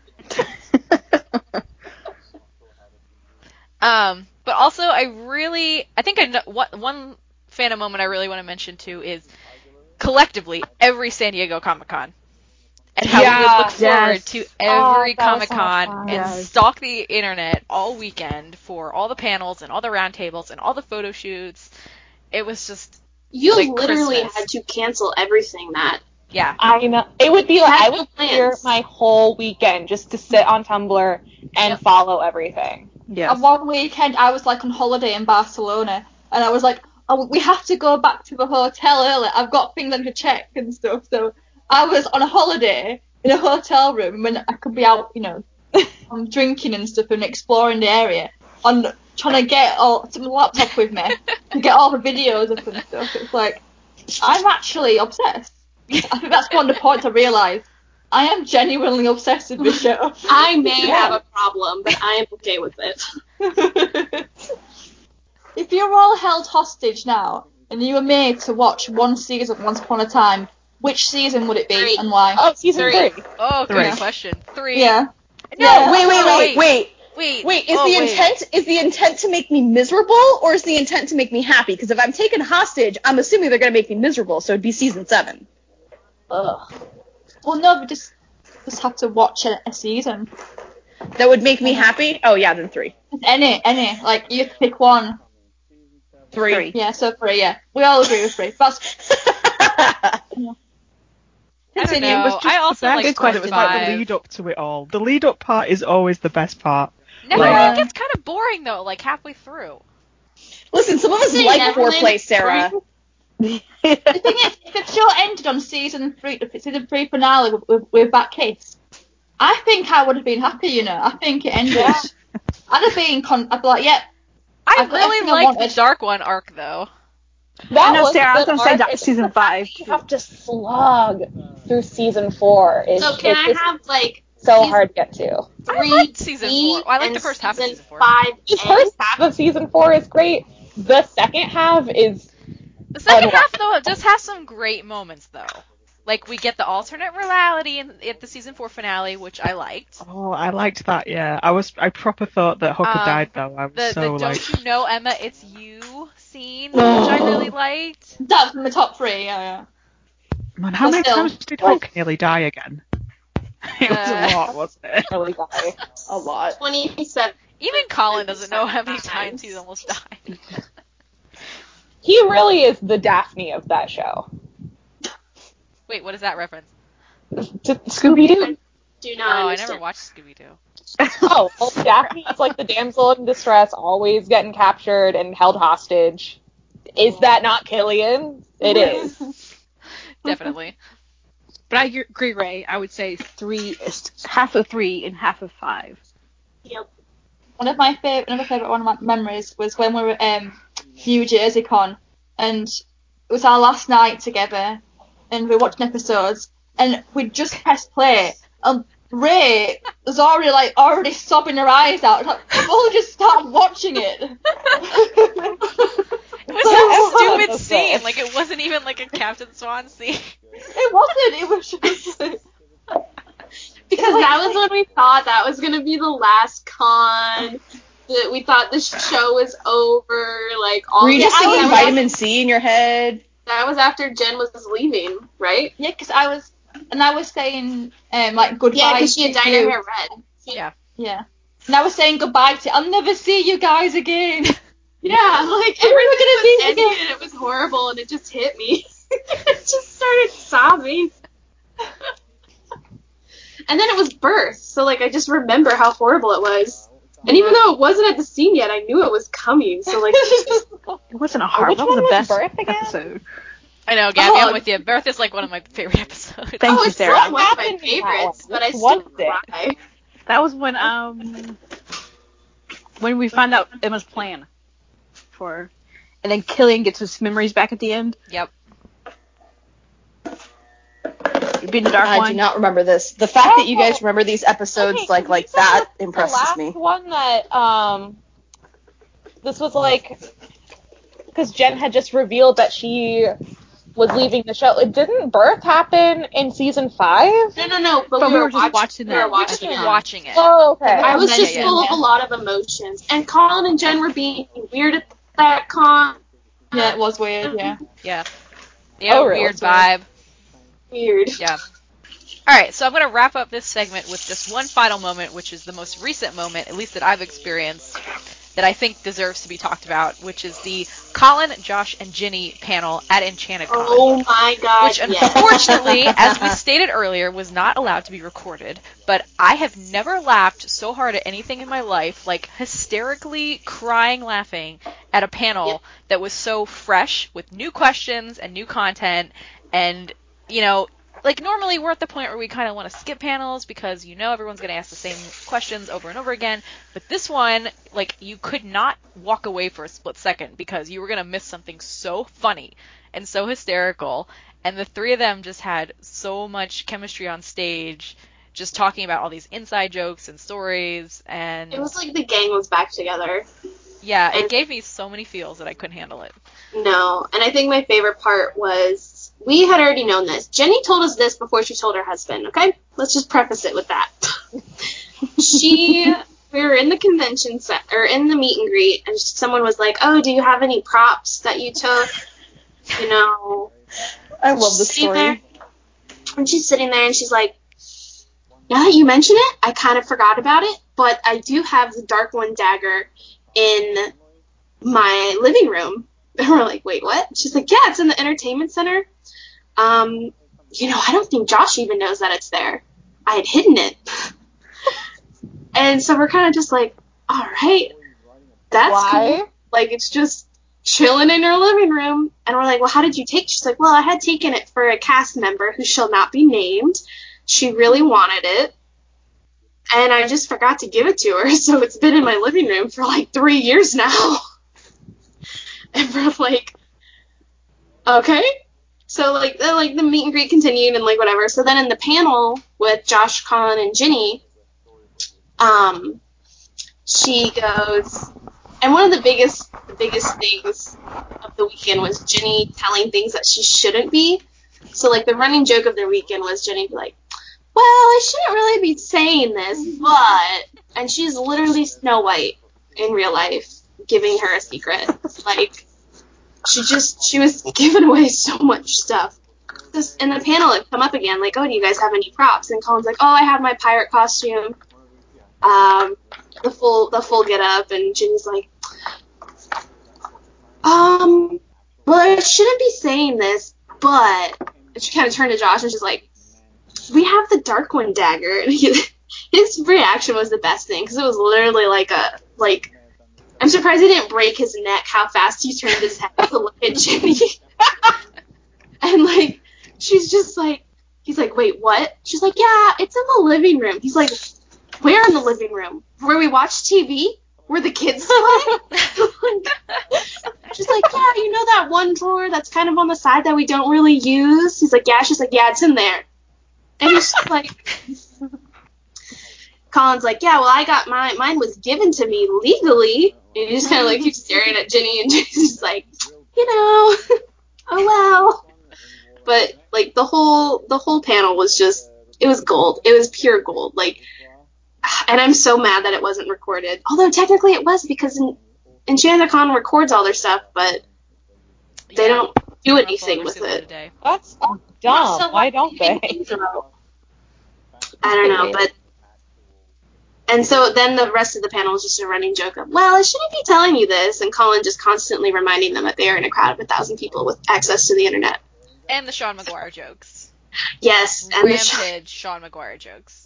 Um, but also, I really, I think I know, what, one fandom moment I really want to mention too is collectively every San Diego Comic-Con. And how we would Yeah, look forward yes. to Oh, every that was so much Comic-Con fun. and Yes. stalk the internet all weekend for all the panels and all the roundtables and all the photo shoots. It was just, You Like literally Christmas. had to cancel everything that. yeah. I know. It would be like Had I no would clear plans. my whole weekend just to sit on Tumblr and Yep. follow everything. Yes. And one weekend I was like on holiday in Barcelona, and I was like, oh, we have to go back to the hotel early. I've got things I need to check and stuff. So I was on a holiday in a hotel room when I could be out, you know, um, drinking and stuff and exploring the area, on trying to get all some laptop with me to get all the videos up and stuff. It's like I'm actually obsessed. I think that's one of the points I realised. I am genuinely obsessed with this show. I may have a problem, but I am okay with it. If you're all held hostage now and you were made to watch one season Once Upon a Time, which season would it be Three. and why? Oh, season Three. three. Oh, good Three. question. Three. Yeah. No, Yeah. Wait, wait, no, wait, wait. Wait, Wait, is oh, the wait. intent is the intent to make me miserable or is the intent to make me happy? Because if I'm taken hostage, I'm assuming they're gonna make me miserable, so it'd be season seven. Ugh. Well, no, we just just have to watch a, a season. That would make me happy? Oh yeah, then three. Any, any. Like, you have to pick one. Three. Three. Yeah, so three, yeah. We all agree with three. That's I don't continue. know. It was just I also the like best part. It was like the five. lead up to it all. The lead up part is always the best part. No, Yeah. it gets kind of boring though, like halfway through. Listen, some of us Say like Neverland foreplay, is Sarah. The thing is, if the show ended on season three, the season three finale with, with, with that kiss, I think I would have been happy, you know. I think it ended. Yeah. I'd have been, con- I'd be like, yep. I I've got really everything I liked the wanted. Dark One arc though. That I know, was Sarah, I was good gonna say arc. that It's season just the fact five, that You have to slog through season four. Is So can it's I just have like so season hard to get to. I three liked season B four. Well, I liked and the first half of season four. Five The A? first half of season four is great. The second half is The second Unwatchable. half though it does have some great moments though. Like we get the alternate reality in, at the season four finale, which I liked. Oh, I liked that. Yeah, I was. I proper thought that Hooker Um, died though. I was The so the like. don't you know Emma, it's you scene, which I really liked. That's in the top three, yeah, yeah. Man, how But many still, times did like- Hook nearly die again? It was Uh, a lot, wasn't it? really guy. A lot. twenty-seven. Even Colin doesn't know how many times he's almost died. He really is the Daphne of that show. Wait, what is that reference? Scooby Doo. Do Oh, not I understand. never watched Scooby Doo. Oh, well, Daphne is like the damsel in distress, always getting captured and held hostage. Is that not Killian? It is. Definitely. But I agree, Ray. I would say three is half of three and half of five. Yep. One of my favorite, another favorite one of my memories was when we were um, New Jersey Con, and it was our last night together, and we were watching episodes, and we just pressed play, and Ray was already like already sobbing her eyes out. Like, we've all just started watching it. It was a stupid scene. Like, it wasn't even like a Captain Swan scene. It wasn't. It was just like, because that was when we thought that was gonna be the last con. That we thought the show was over. Like all. Were you just the- singing that was Vitamin C in your head? That was after Jen was leaving, right? yeah, because I was, and I was saying um like goodbye. Yeah, because she had to dyed you. her hair red. Yeah. Yeah. And I was saying goodbye to. I'll never see you guys again. Yeah, like When are we everything gonna was meet ending again? and it was horrible and it just hit me. I just started sobbing. And then it was birth, so like I just remember how horrible it was. And even though it wasn't at the scene yet, I knew it was coming. So like, It wasn't a hard. Which That was one the was best Birth again? episode. I know, Gabby, Oh. I'm with you. Birth is like one of my favorite episodes. Thank oh, you, it's Sarah. not one of What my happened in that favorites, one? but I Which still one is it? cry. That was when um when we found out Emma's plan for, and then Killian gets his memories back at the end. Yep. Being the dark I one. do not remember this. The fact that you guys remember these episodes Okay, like can like you tell that us impresses the last me. one that um this was like because Jen had just revealed that she was leaving the show. It didn't Birth happen in season five? No, no, no. But, But we, we were, were just watching we were that We've just watching been it. watching it. Oh, okay. I was just Yeah, yeah. full of a lot of emotions, and Colin and Jen were being weird at that con. Yeah, it was weird. Yeah. Yeah. Yeah, Oh, really? weird vibe. Weird. Yeah. Alright, so I'm going to wrap up this segment with just one final moment, which is the most recent moment, at least that I've experienced, that I think deserves to be talked about, which is the Colin, Josh, and Ginny panel at Enchanted Con. Oh my god. Which yes. unfortunately, as we stated earlier, was not allowed to be recorded. But I have never laughed so hard at anything in my life, like hysterically crying laughing at a panel Yep. that was so fresh with new questions and new content. And, you know, like normally we're at the point where we kind of want to skip panels because you know everyone's going to ask the same questions over and over again. But this one, like, you could not walk away for a split second because you were going to miss something so funny and so hysterical. And the three of them just had so much chemistry on stage, just talking about all these inside jokes and stories. And It was like the gang was back together. yeah, it and- gave me so many feels that I couldn't handle it. No, and I think my favorite part was we had already known this. Jenny told us this before she told her husband, okay? Let's just preface it with that. she, we were in the convention set, or in the meet and greet, and someone was like, oh, do you have any props that you took? You know. I love the She's sitting story. there, and she's sitting there, and she's like, now that you mention it, I kind of forgot about it, but I do have the Dark One dagger in my living room. And we're like, wait, what? She's like, yeah, it's in the entertainment center. Um, you know, I don't think Josh even knows that it's there. I had hidden it. And so we're kind of just like, all right, that's Why? cool. Like, it's just chilling in her living room. And we're like, well, how did you take it? She's like, well, I had taken it for a cast member who shall not be named. She really wanted it. And I just forgot to give it to her. So it's been in my living room for like three years now. And we're like, okay. So like then like the meet and greet continued and like whatever. So then in the panel with Josh, Colin, and Ginny, um, she goes, and one of the biggest the biggest things of the weekend was Ginny telling things that she shouldn't be. So like the running joke of the weekend was Ginny be like, well, I shouldn't really be saying this, but, and she's literally Snow White in real life, giving her a secret. Like, she just, she was giving away so much stuff. Just in the panel, it come up again, like, oh, do you guys have any props? And Colin's like, oh, I have my pirate costume, um, the full, the full get up, and Ginny's like, um, well, I shouldn't be saying this, but, and she kind of turned to Josh and she's like, we have the Dark One dagger. And he, his reaction was the best thing, because it was literally like a, like, I'm surprised he didn't break his neck how fast he turned his head to look at Ginny. And, like, she's just like, he's like, wait, what? She's like, yeah, it's in the living room. He's like, where in the living room? Where we watch T V? where the kids play. She's like, yeah, you know that one drawer that's kind of on the side that we don't really use? He's like, yeah. She's like, yeah, it's in there. And he's just like, Colin's like, yeah, well, I got mine. Mine was given to me legally. And he just kind of like keeps staring at Ginny, and Ginny's just like, you know, oh well. But like the whole the whole panel was just, it was gold. It was pure gold. Like, and I'm so mad that it wasn't recorded. Although technically it was, because in, EnchanterCon records all their stuff, but they Yeah, don't do I'll anything upload with receipts it. today. That's dumb. Why don't they? I don't know, but and so then the rest of the panel was just a running joke of, well, I shouldn't be telling you this, and Colin just constantly reminding them that they are in a crowd of a thousand people with access to the internet. And the Sean Maguire jokes. Yes, and the sh- Rampage Sean Maguire jokes.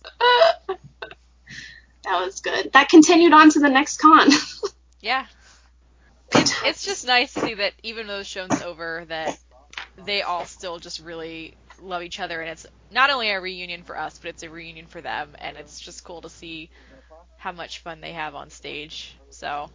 that was good. That continued on to the next con. Yeah. It's, it's just nice to see that even though the show's over, that they all still just really love each other, and it's not only a reunion for us, but it's a reunion for them, and it's just cool to see how much fun they have on stage. So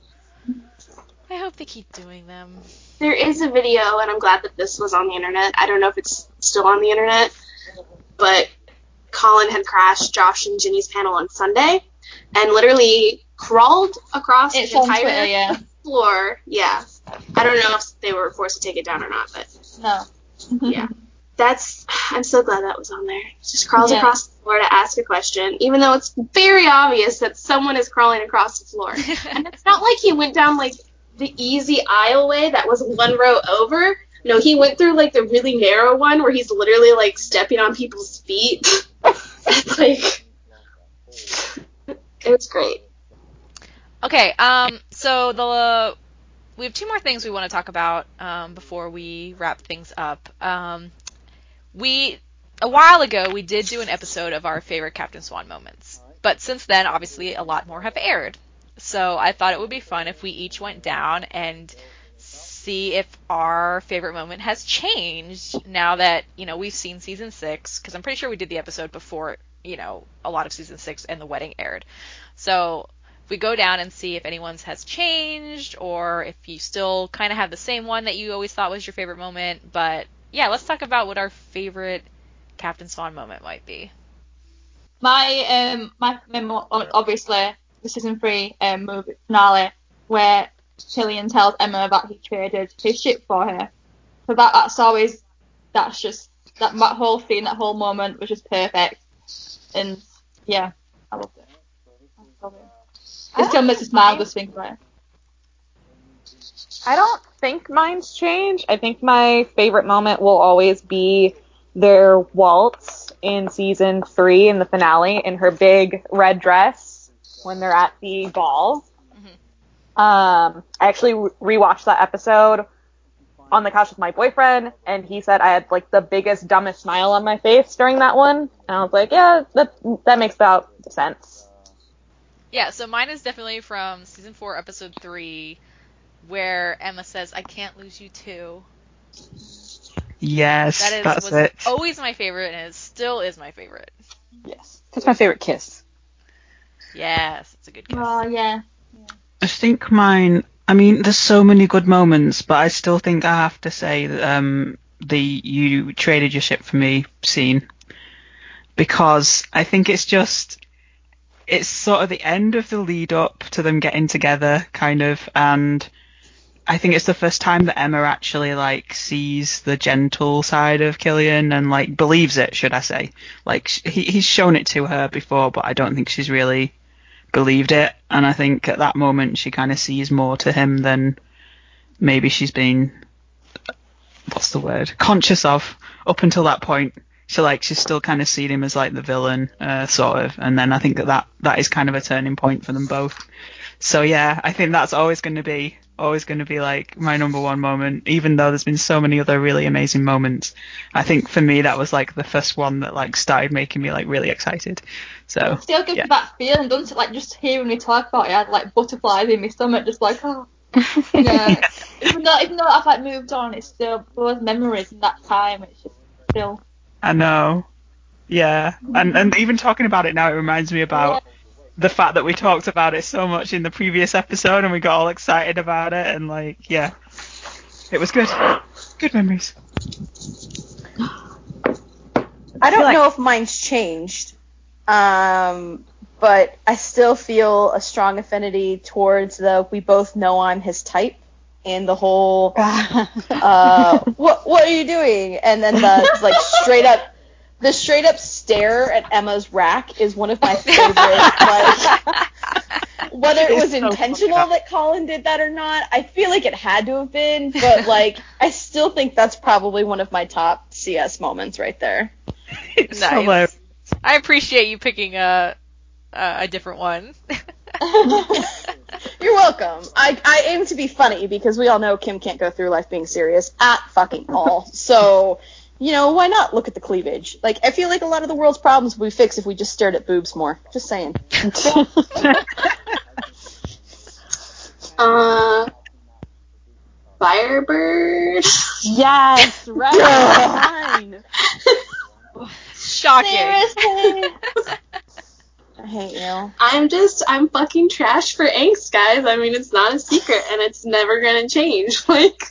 I hope they keep doing them. There is a video, and I'm glad that this was on the internet. I don't know if it's still on the internet, but Colin had crashed Josh and Ginny's panel on Sunday, and literally crawled across It's the on entire Twitter, yeah. floor. Yeah. I don't know if they were forced to take it down or not, but No. yeah. That's, I'm so glad that was on there. Just crawls Yeah. across the floor to ask a question, even though it's very obvious that someone is crawling across the floor. And it's not like he went down, like, the easy aisleway that was one row over. No, he went through, like, the really narrow one where he's literally, like, stepping on people's feet. It's like, it was great. Okay, um, so the we have two more things we want to talk about um, before we wrap things up. Um, we a while ago we did do an episode of our favorite Captain Swan moments, but since then, obviously, a lot more have aired. So I thought it would be fun if we each went down and see if our favorite moment has changed now that, you know, we've seen season six, because I'm pretty sure we did the episode before, you know, a lot of season six and the wedding aired. So we go down and see if anyone's has changed, or if you still kind of have the same one that you always thought was your favorite moment. But yeah, let's talk about what our favorite Captain Swan moment might be. My um my memo, obviously the season three um movie finale where Killian tells Emma that he traded his ship for her. So that that's always that's just that that whole scene, that whole moment was just perfect. And yeah, I loved it. I love it. It still makes me smile just thinking about it. I don't think mine's changed. I think my favorite moment will always be their waltz in season three in the finale in her big red dress when they're at the ball. Mm-hmm. Um, I actually re- rewatched that episode on the couch with my boyfriend, and he said I had like the biggest, dumbest smile on my face during that one. And I was like, yeah, that that makes about sense. Yeah, so mine is definitely from season four, episode three, where Emma says, "I can't lose you too." Yes, That is that's was it. always my favorite, and it still is my favorite. Yes. That's my favorite kiss. Yes, it's a good kiss. Oh yeah. I think mine, I mean, there's so many good moments, but I still think I have to say that, um, the you traded your ship for me scene, because I think it's just, it's sort of the end of the lead up to them getting together, kind of, and I think it's the first time that Emma actually, like, sees the gentle side of Killian and, like, believes it, should I say. Like, he, he's shown it to her before, but I don't think she's really believed it, and I think at that moment she kind of sees more to him than maybe she's been, what's the word, conscious of up until that point. So like she's still kind of seen him as like the villain, uh, sort of, and then I think that, that that is kind of a turning point for them both. So yeah, I think that's always going to be always going to be like my number one moment, even though there's been so many other really amazing moments. I think for me that was like the first one that like started making me like really excited. So It still gives yeah. me that feeling, doesn't it? Like just hearing me talk about it, I had like butterflies in my stomach, just like oh. Yeah. even though even though I've like moved on, it's still those memories in that time. It's just still. I know. Yeah, and and even talking about it now, it reminds me about the fact that we talked about it so much in the previous episode and we got all excited about it and like, yeah, it was good. Good memories. I don't feel like- know if mine's changed, um, but I still feel a strong affinity towards the we both know I'm his type and the whole uh, what what are you doing? And then the like straight up the straight up stare at Emma's rack is one of my favorite. Like whether it It's was so intentional funny. that Colin did that or not, I feel like it had to have been, but like I still think that's probably one of my top C S moments right there. It's Nice. hilarious. I appreciate you picking a a, a different one. You're welcome. I, I aim to be funny because we all know Kim can't go through life being serious at fucking all. So, you know, why not look at the cleavage? Like, I feel like a lot of the world's problems would be fixed if we just stared at boobs more. Just saying. Uh, Firebird. Yes, right. Mine. Shocking. Seriously? I hate you. I'm just, I'm fucking trash for angst, guys. I mean, it's not a secret, and it's never gonna change. Like,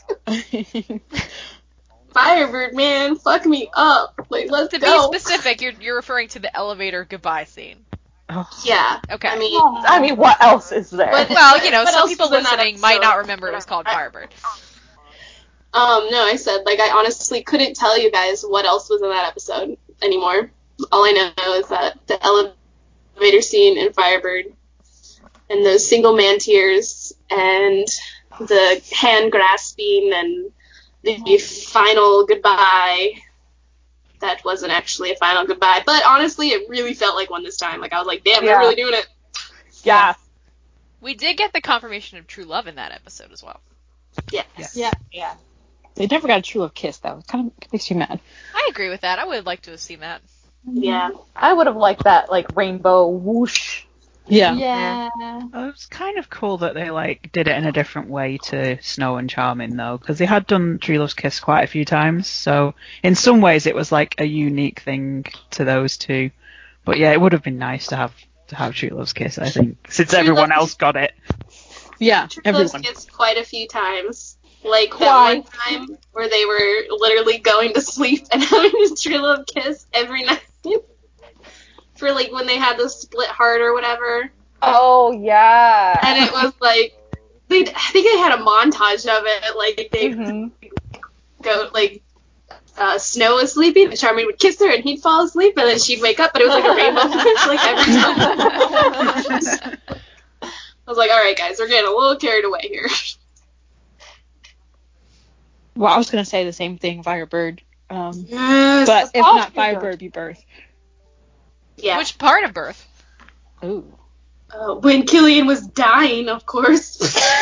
Firebird, man, fuck me up. Like, let's To go. be specific, you're you're referring to the elevator goodbye scene. Yeah. Okay. I mean, Aw. I mean, what else is there? But- Well, you know, What some else people was in that listening might episode? not remember it was called Firebird. um, no, I said, like, I honestly couldn't tell you guys what else was in that episode anymore. All I know is that the elevator scene in Firebird and those single man tears and the hand grasping and the final goodbye. That wasn't actually a final goodbye, but honestly, it really felt like one this time. Like, I was like, damn, they're Yeah. really doing it. yeah. We did get the confirmation of true love in that episode as well. Yes. Yes. Yeah. Yeah. They never got a true love kiss, though. It kind of makes you mad. I agree with that. I would like to have seen that. Yeah. I would have liked that, like, rainbow whoosh. Yeah. Yeah. Well, it was kind of cool that they like did it in a different way to Snow and Charming though, because they had done True Love's Kiss quite a few times. So in some ways it was like a unique thing to those two. But yeah, it would have been nice to have to have True Love's Kiss, I think, since True everyone Love's- else got it. Yeah, True Love's everyone. Kiss quite a few times. Like that Why? one time where they were literally going to sleep and having a True Love kiss every night. For like when they had the split heart or whatever. Oh, yeah. And it was like, they, I think they had a montage of it. Like they Mhm. go like, uh, Snow was sleeping, and Charming would kiss her, and he'd fall asleep, and then she'd wake up, and it was like a rainbow kiss, like every time. I was like, all right, guys, we're getting a little carried away here. Well, I was going to say the same thing, Firebird. Um, Yes, but if Oh, not my God. Firebird, be Birth. yeah. Which part of birth? Ooh. Uh, when Killian was dying, of course.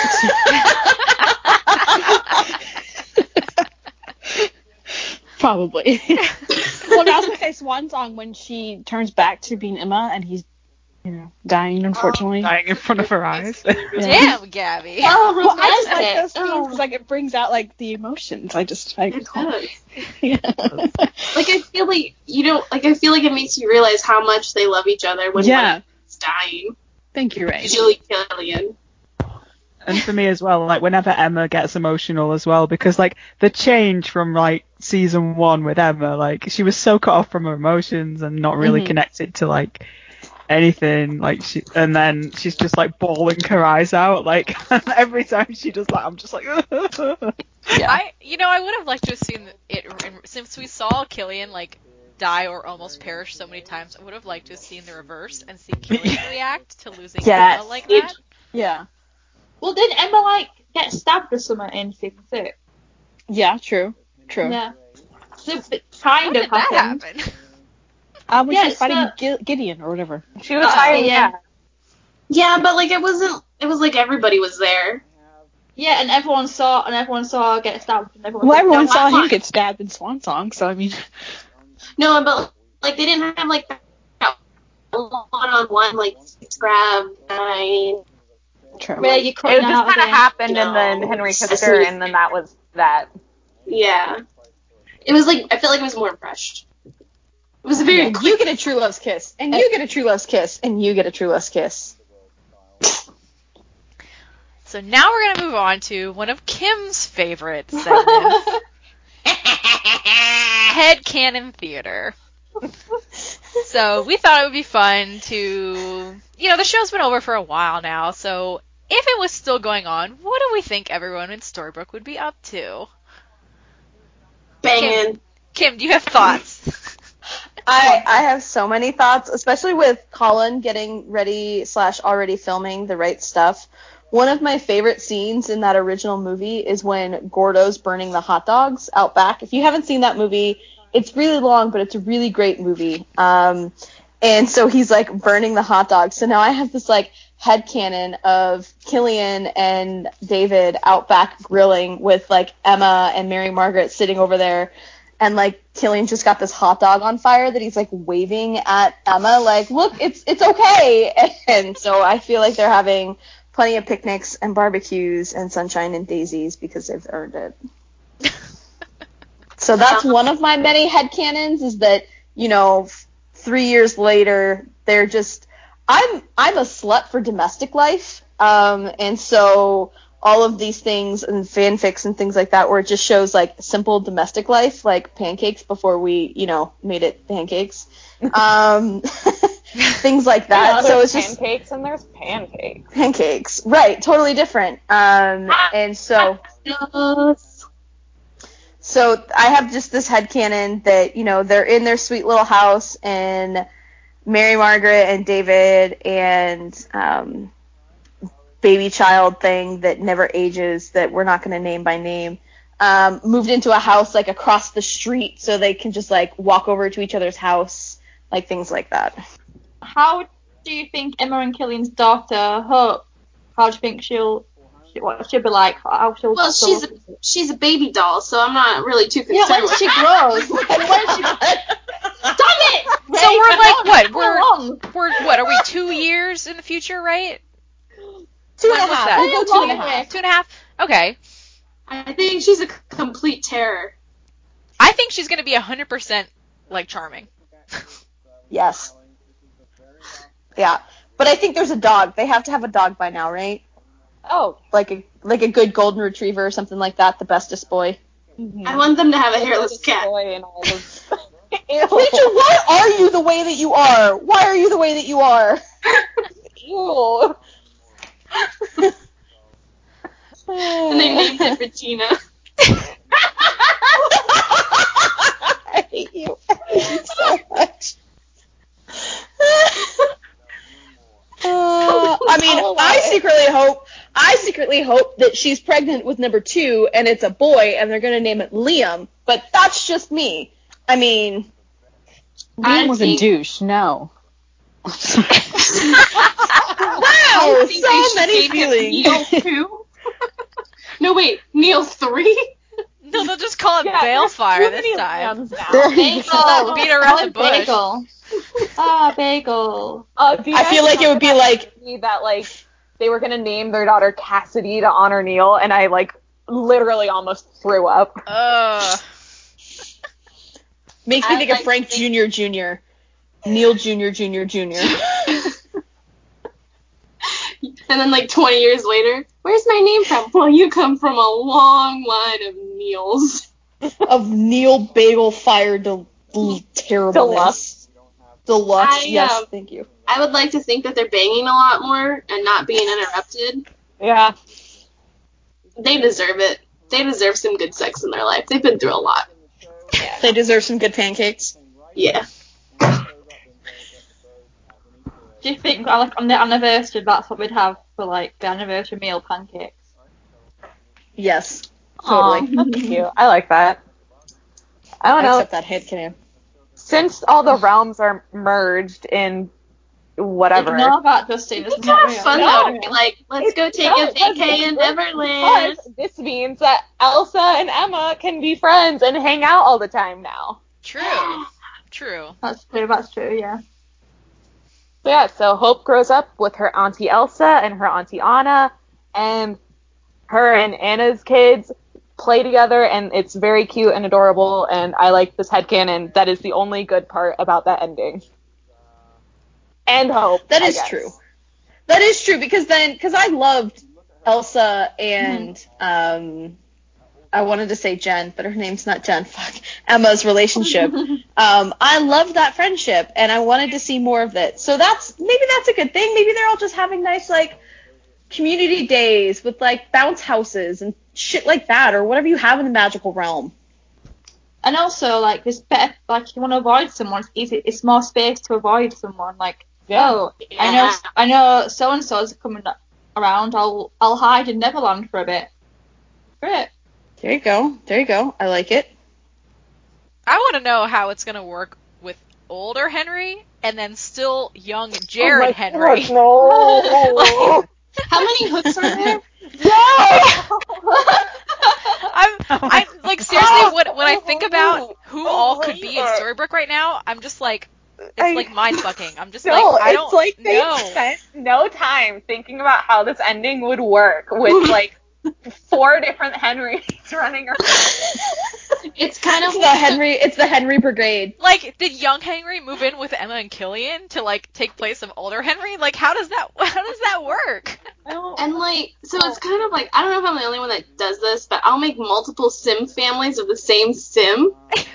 Probably. Well, no, I was going to say Swan Song when she turns back to being Emma and he's, you know, dying, unfortunately. Dying in front of her eyes. Damn, Gabby. Oh, Well, I just like romantic. those scenes because like it brings out like the emotions. I just like It does. yeah. Like I feel like you don't like. I feel like it makes you realize how much they love each other when Yeah. one is dying. Thank you, Ray. Usually Killian. And for me as well, like whenever Emma gets emotional as well, because like the change from like season one with Emma, like she was so cut off from her emotions and not really Mhm. connected to like anything, like she, and then she's just like bawling her eyes out, like every time she does that, I'm just like, Yeah. I, you know, I would have liked to have seen it in- since we saw Killian like die or almost perish so many times. I would have liked to have seen the reverse and see Killian react to losing Yes. Emma like that. Yeah. Well, did Emma like get stabbed or something in season six? Yeah. True. True. Yeah. So it How kind did of that happened. happen? Um, when Yeah, she was it's fighting the- Gil- Gideon or whatever. She was Uh, hiding, yeah. yeah. Yeah, but like it wasn't. It was like everybody was there. Yeah, and everyone saw and everyone saw her get stabbed. And everyone Well, said, everyone "No, saw I'm him not." get stabbed in Swan Song, so I mean, No, but like they didn't have like that one-on-one like grab. I true. Where you It cutting just out kind of again. happened, and then No. Henry I kissed see her, what and then that was that. yeah. It was like I felt like it was more rushed. was a very And quick. you get a true love's kiss, and you get a true love's kiss, and you get a true love's kiss. So now we're gonna move on to one of Kim's favorite segments, Headcanon Theater. So we thought it would be fun to, you know, the show's been over for a while now, so if it was still going on, what do we think everyone in Storybrooke would be up to? Banging. Kim, do you have thoughts? I I have so many thoughts, especially with Colin getting ready slash already filming the right stuff. One of my favorite scenes in that original movie is when Gordo's burning the hot dogs out back. If you haven't seen that movie, it's really long, but it's a really great movie. Um, and so he's like burning the hot dogs. So now I have this like headcanon of Killian and David out back grilling with like Emma and Mary Margaret sitting over there. And like Killian just got this hot dog on fire that he's like waving at Emma, like, look, it's it's okay. And so I feel like they're having plenty of picnics and barbecues and sunshine and daisies because they've earned it. So that's one of my many headcanons, is that, you know, f- three years later, they're just, I'm I'm a slut for domestic life. Um, and so all of these things and fanfics and things like that where it just shows like simple domestic life, like pancakes before we, you know, made it pancakes. Um, things like that. Yeah, So there's it's just pancakes and there's pancakes. pancakes. Right, totally different. Um, and so so I have just this headcanon that, you know, they're in their sweet little house, and Mary Margaret and David and um, baby child thing that never ages, that we're not going to name by name, um, moved into a house like across the street so they can just like walk over to each other's house, like things like that. How do you think Emma and Killian's daughter, Hope, how do you think she'll, she, what she'll be like? How she'll Well, she's a she's a baby doll, so I'm not really too yeah, concerned when with she that. grows. And when she Stop it! So we're like, what? Go We're, on. we're, what, are we two years in the future, right? Two When and a was half. that? We'll go two and a half. Two and a half? Okay. I think she's a complete terror. I think she's going to be one hundred percent, like, charming. Yes. Yeah. But I think there's a dog. They have to have a dog by now, right? Oh. Like a like a good golden retriever or something like that, the bestest boy. Mm-hmm. I want them to have a hairless cat. Boy and all of... Rachel, why are you the way that you are? Why are you the way that you are? Ew. And they named it Regina. I hate you. I hate you so much. Uh, I mean, I secretly hope, I secretly hope that she's pregnant with number two and it's a boy and they're gonna name it Liam. But that's just me. I mean, Liam I was think- a douche. No. wow, I think they so should many name him feelings. Neil two. No, wait, Neil three? No, they'll just call it Yeah, there's Balefire too this many time. Liams now. There you Bagel. go. Beat around the bush. Bagel. Ah, bagel. Uh, do you I guys feel like it would be remember like- that movie that like they were gonna name their daughter Cassidy to honor Neil, and I like literally almost threw up. Ugh. Makes me I think like of Frank to think- Junior Junior Neil Junior Junior Junior And then like twenty years later, where's my name from? Well, you come from a long line of Neils. of Neil Bagel Fire del- del- terribleness. Deluxe. I, Yes, um, thank you. I would like to think that they're banging a lot more and not being interrupted. Yeah. They deserve it. They deserve some good sex in their life. They've been through a lot. They deserve some good pancakes. Yeah. Do you think like on the anniversary that's what we'd have for like the anniversary meal, pancakes? Yes, Aw, totally. that's cute. I like that. I don't know. Except that headcanon. Since all the realms are merged in whatever. Ignore that, Justin. It's It's not kind of real. fun No. though to be like, let's go take No, a because vacay in it's- Neverland. Because this means that Elsa and Emma can be friends and hang out all the time now. True. True. That's true. That's true. Yeah. So yeah, so Hope grows up with her auntie Elsa and her auntie Anna, and her and Anna's kids play together, and it's very cute and adorable, and I like this headcanon. That is the only good part about that ending. And hope. That I is guess. true. That is true, because then, because I loved Elsa and, mm-hmm. um, I wanted to say Jen, but her name's not Jen, fuck, Emma's relationship. um, I loved that friendship, and I wanted to see more of it. So that's, maybe that's a good thing. Maybe they're all just having nice, like, community days with, like, bounce houses and shit like that, or whatever you have in the magical realm. And also, like, it's better, like, you want to avoid someone, it's easy, it's more space to avoid someone, like, Yeah. oh, I know, I know so-and-so's coming around, I'll, I'll hide in Neverland for a bit. Great. There you go, there you go, I like it. I want to know how it's going to work with older Henry and then still young Jared oh Henry. God, no. Like, How many hooks are there? I'm, I'm like seriously. What when I think about who all could be in Storybrooke right now, I'm just like, it's I- like mind fucking. I'm just No, like, I it's don't like they know. spent no time thinking about how this ending would work with like four different Henrys running around. It's kind of It's the Henry, it's the Henry Brigade. Like, did young Henry move in with Emma and Killian to like take place of older Henry? Like, how does that how does that work? And, like, so it's kind of like, I don't know if I'm the only one that does this, but I'll make multiple sim families of the same sim.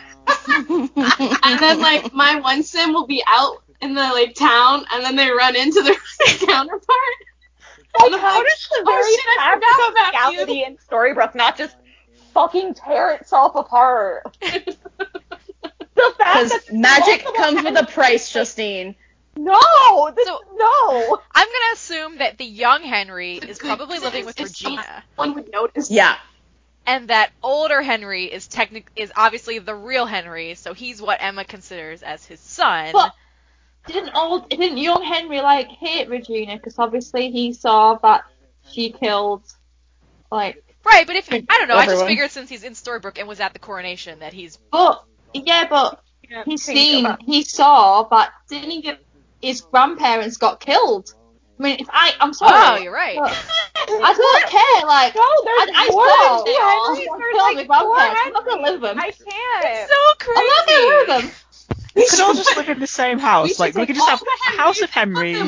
And then, like, my one sim will be out in the, like, town, and then they run into their counterpart. Like, how does the oh, very shit, I fabric forgot of about you. reality in Storybrooke not just fucking tear itself apart? The fact Because that magic multiple comes with a Henrys- price, Justine. No, this, So- no. I'm gonna assume that the young Henry is probably living with If Regina, One would notice. Yeah. and that older Henry is technic is obviously the real Henry, so he's what Emma considers as his son. But didn't old, didn't young Henry, like, hate Regina, because obviously he saw that she killed, like, Right, but if I don't know, I just Everyone. figured since he's in Storybrooke and was at the coronation that he's but, yeah, but Yeah, he's think seen, about- he saw that, didn't he get, his grandparents got killed. I mean, if I, I'm sorry. Oh, you're right. but I don't care, like, No, there's I, I four swear Henrys. they all There's killed like my four grandparents. I'm not gonna Henrys. live with them. I can't. so I'm not gonna live with crazy. them. We could all just live in the same house. Like, we could just have a house of Henrys.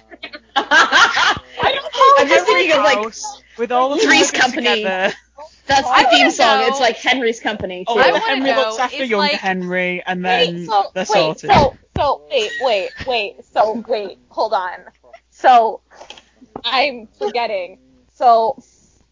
I Whole I'm just Henry thinking of, like, house with all of them Three's living Company. together. That's I the theme wanna song. know- It's like Henry's Company, too. Older I wanna Henry know looks after if, younger like- Henry, and then Wait, so, they're wait, sorted. so, so, wait, wait, wait, so, wait, hold on. So, I'm forgetting. So,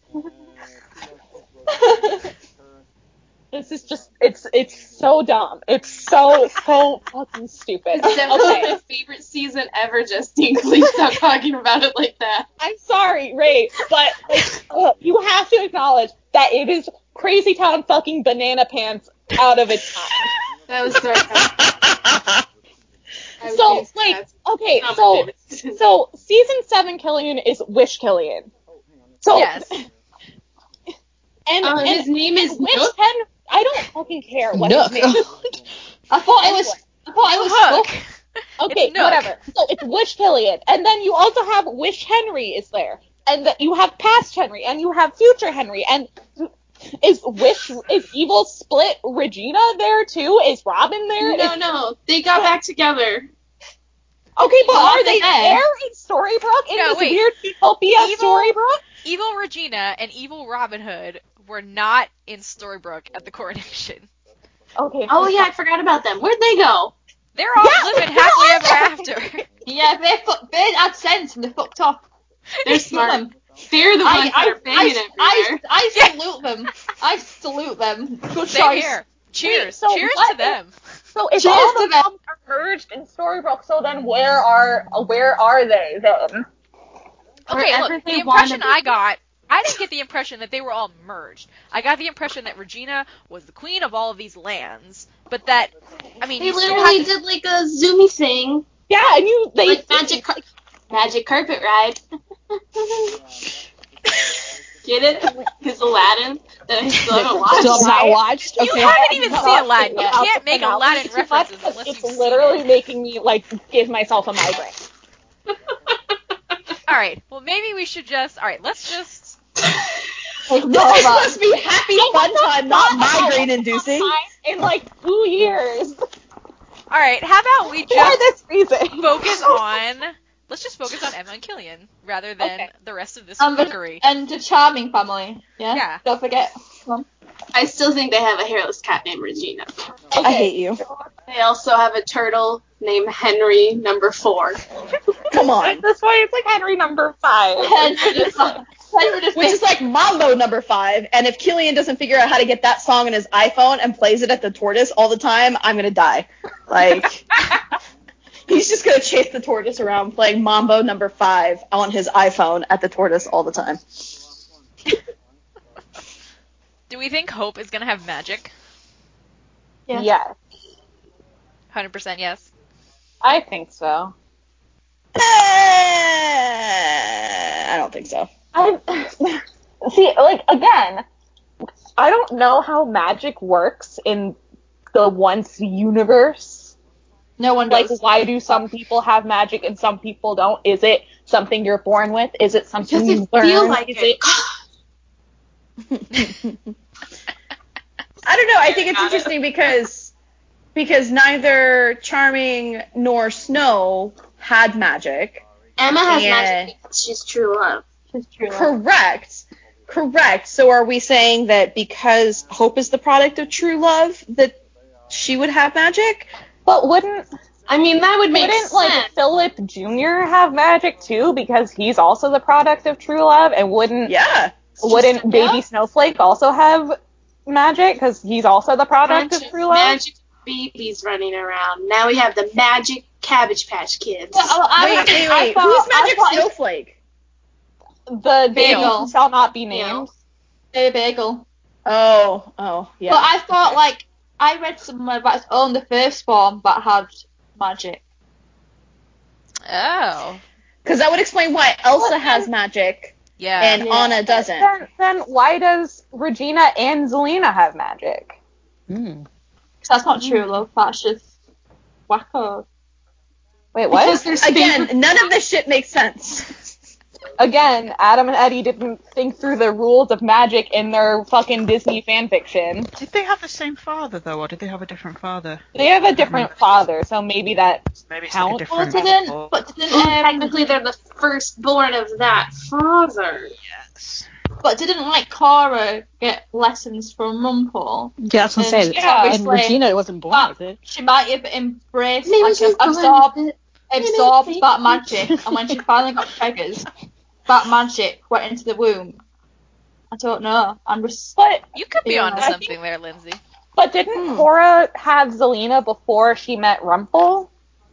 this is just, it's, it's so dumb. It's so, so fucking stupid. It's definitely Okay, my favorite season ever, Justine. Please stop talking about it like that. I'm sorry, Ray, but, like, uh, you have to acknowledge that it is Crazy Town fucking Banana Pants out of its time. That was sarcastic. I was So, being like, sarcastic. okay, Not my so, favorite season. so, season seven Killian is Wish Killian. So, Yes. and, Uh, and his name is Wish Nook. Hen, I don't fucking care what Nook. his name is. I thought it was, I thought it was Hook. Hook. Okay, It's Nook. whatever. So it's Wish Killian, and then you also have Wish Henry is there, and that you have Past Henry, and you have Future Henry, and is Wish is Evil Split Regina there too? Is Robin there? No, Is- no, they got back together. Okay, but Well, are they there. there in Storybrooke in No, this wait. weird utopia Evil- Storybrooke? Evil Regina and Evil Robin Hood were not in Storybrooke at the coronation. Okay. Oh yeah, I forgot about them. Where'd they go? They're all Yeah, living they're happily all ever after. Yeah, they, fu- they had sense and they fucked off. They're smart. They're the ones I, that I, are banging I, I, everywhere. I salute them. I salute them. Good Same choice. here. Cheers. so Cheers what to them. So if Cheers all to the them. films are merged in Storybrooke, so then where are where are they then? Okay, Wherever look, they the impression wanna be. I got, I didn't get the impression that they were all merged. I got the impression that Regina was the queen of all of these lands, but that, I mean, They you still literally have to, did like a zoomy thing, Yeah, and you they like magic, car- magic carpet ride. Get it? Because Aladdin that I still haven't watched. Still have not watched. you Okay, haven't I even have seen not Aladdin. You figured out can't the make finale Aladdin too much, references but unless it's you've seen literally it. making me like give myself a migraine. All right, well, maybe we should just, all right, let's just, It's This not is that. supposed to be happy fun time, not migraine inducing. In like two years. All right, how about we For just this reason. focus on let's just focus on Emma and Killian rather than Okay. the rest of this And the, fuckery. and the Charming family. Yeah. Yeah. Don't forget. Come on. I still think they have a hairless cat named Regina. I hate you. They also have a turtle named Henry number four. Come At on. this point, it's like Henry number five. Henry just, Henry just Which is like Mambo number five, and if Killian doesn't figure out how to get that song on his iPhone and plays it at the tortoise all the time, I'm gonna die. Like, he's just gonna chase the tortoise around playing Mambo number five on his iPhone at the tortoise all the time. Do we think Hope is gonna have magic? Yeah. Yes, one hundred percent yes. I think so. Eh, I don't think so. I see, like again, I don't know how magic works in the once universe. No one Like, does. why do some people have magic and some people don't? Is it something you're born with? Is it something Because you it learn? feels like Is it. I don't know. I think it's interesting because because neither Charming nor Snow had magic. Emma has Yeah. magic because she's true love. It's true. Correct. Correct. So are we saying that because Hope is the product of true love, that she would have magic? But wouldn't I mean, that would make wouldn't sense. like Philip Junior have magic too because he's also the product of true love? And wouldn't Yeah. wouldn't Yeah. Baby Snowflake also have magic because he's also the product Bunch of of true love? magic babies running around. Now we have the magic Cabbage Patch Kids. Well, oh, I, Wait, wait, I wait. thought, Who's I Magic thought it was Snowflake? The baby Bagel. who shall not be named. Baby Bagel. Oh, oh, yeah. But I thought, like, I read somewhere that it's only the first form that had magic. Oh. Because that would explain why Elsa Well, has then- magic Yeah. and Yeah. Anna doesn't. Then, then why does Regina and Zelina have magic? Hmm. Because that's not true love, that's just wacko. Wait, what? Because there's Again, favorite- none of this shit makes sense. Again, Adam and Eddie didn't think through the rules of magic in their fucking Disney fanfiction. Did they have the same father though, or did they have a different father? They have a different father, so maybe that Maybe it's Count? like a Well, different. didn't, couple. but didn't, Well, um, technically, they're the firstborn of that father. Yes. but didn't, like, Cora get lessons from Rumpel? Yeah, I was gonna And say. she's yeah, and obviously- Regina wasn't born but with it. she might have embraced, Maybe like, she's absorbed, born with it. absorbed Maybe. that magic, and when she finally got preggers, that magic went into the womb. I don't know. I'm just. But You could be Yeah, onto I something think- there, Lindsay. but didn't Hmm. Cora have Zelina before she met Rumpel?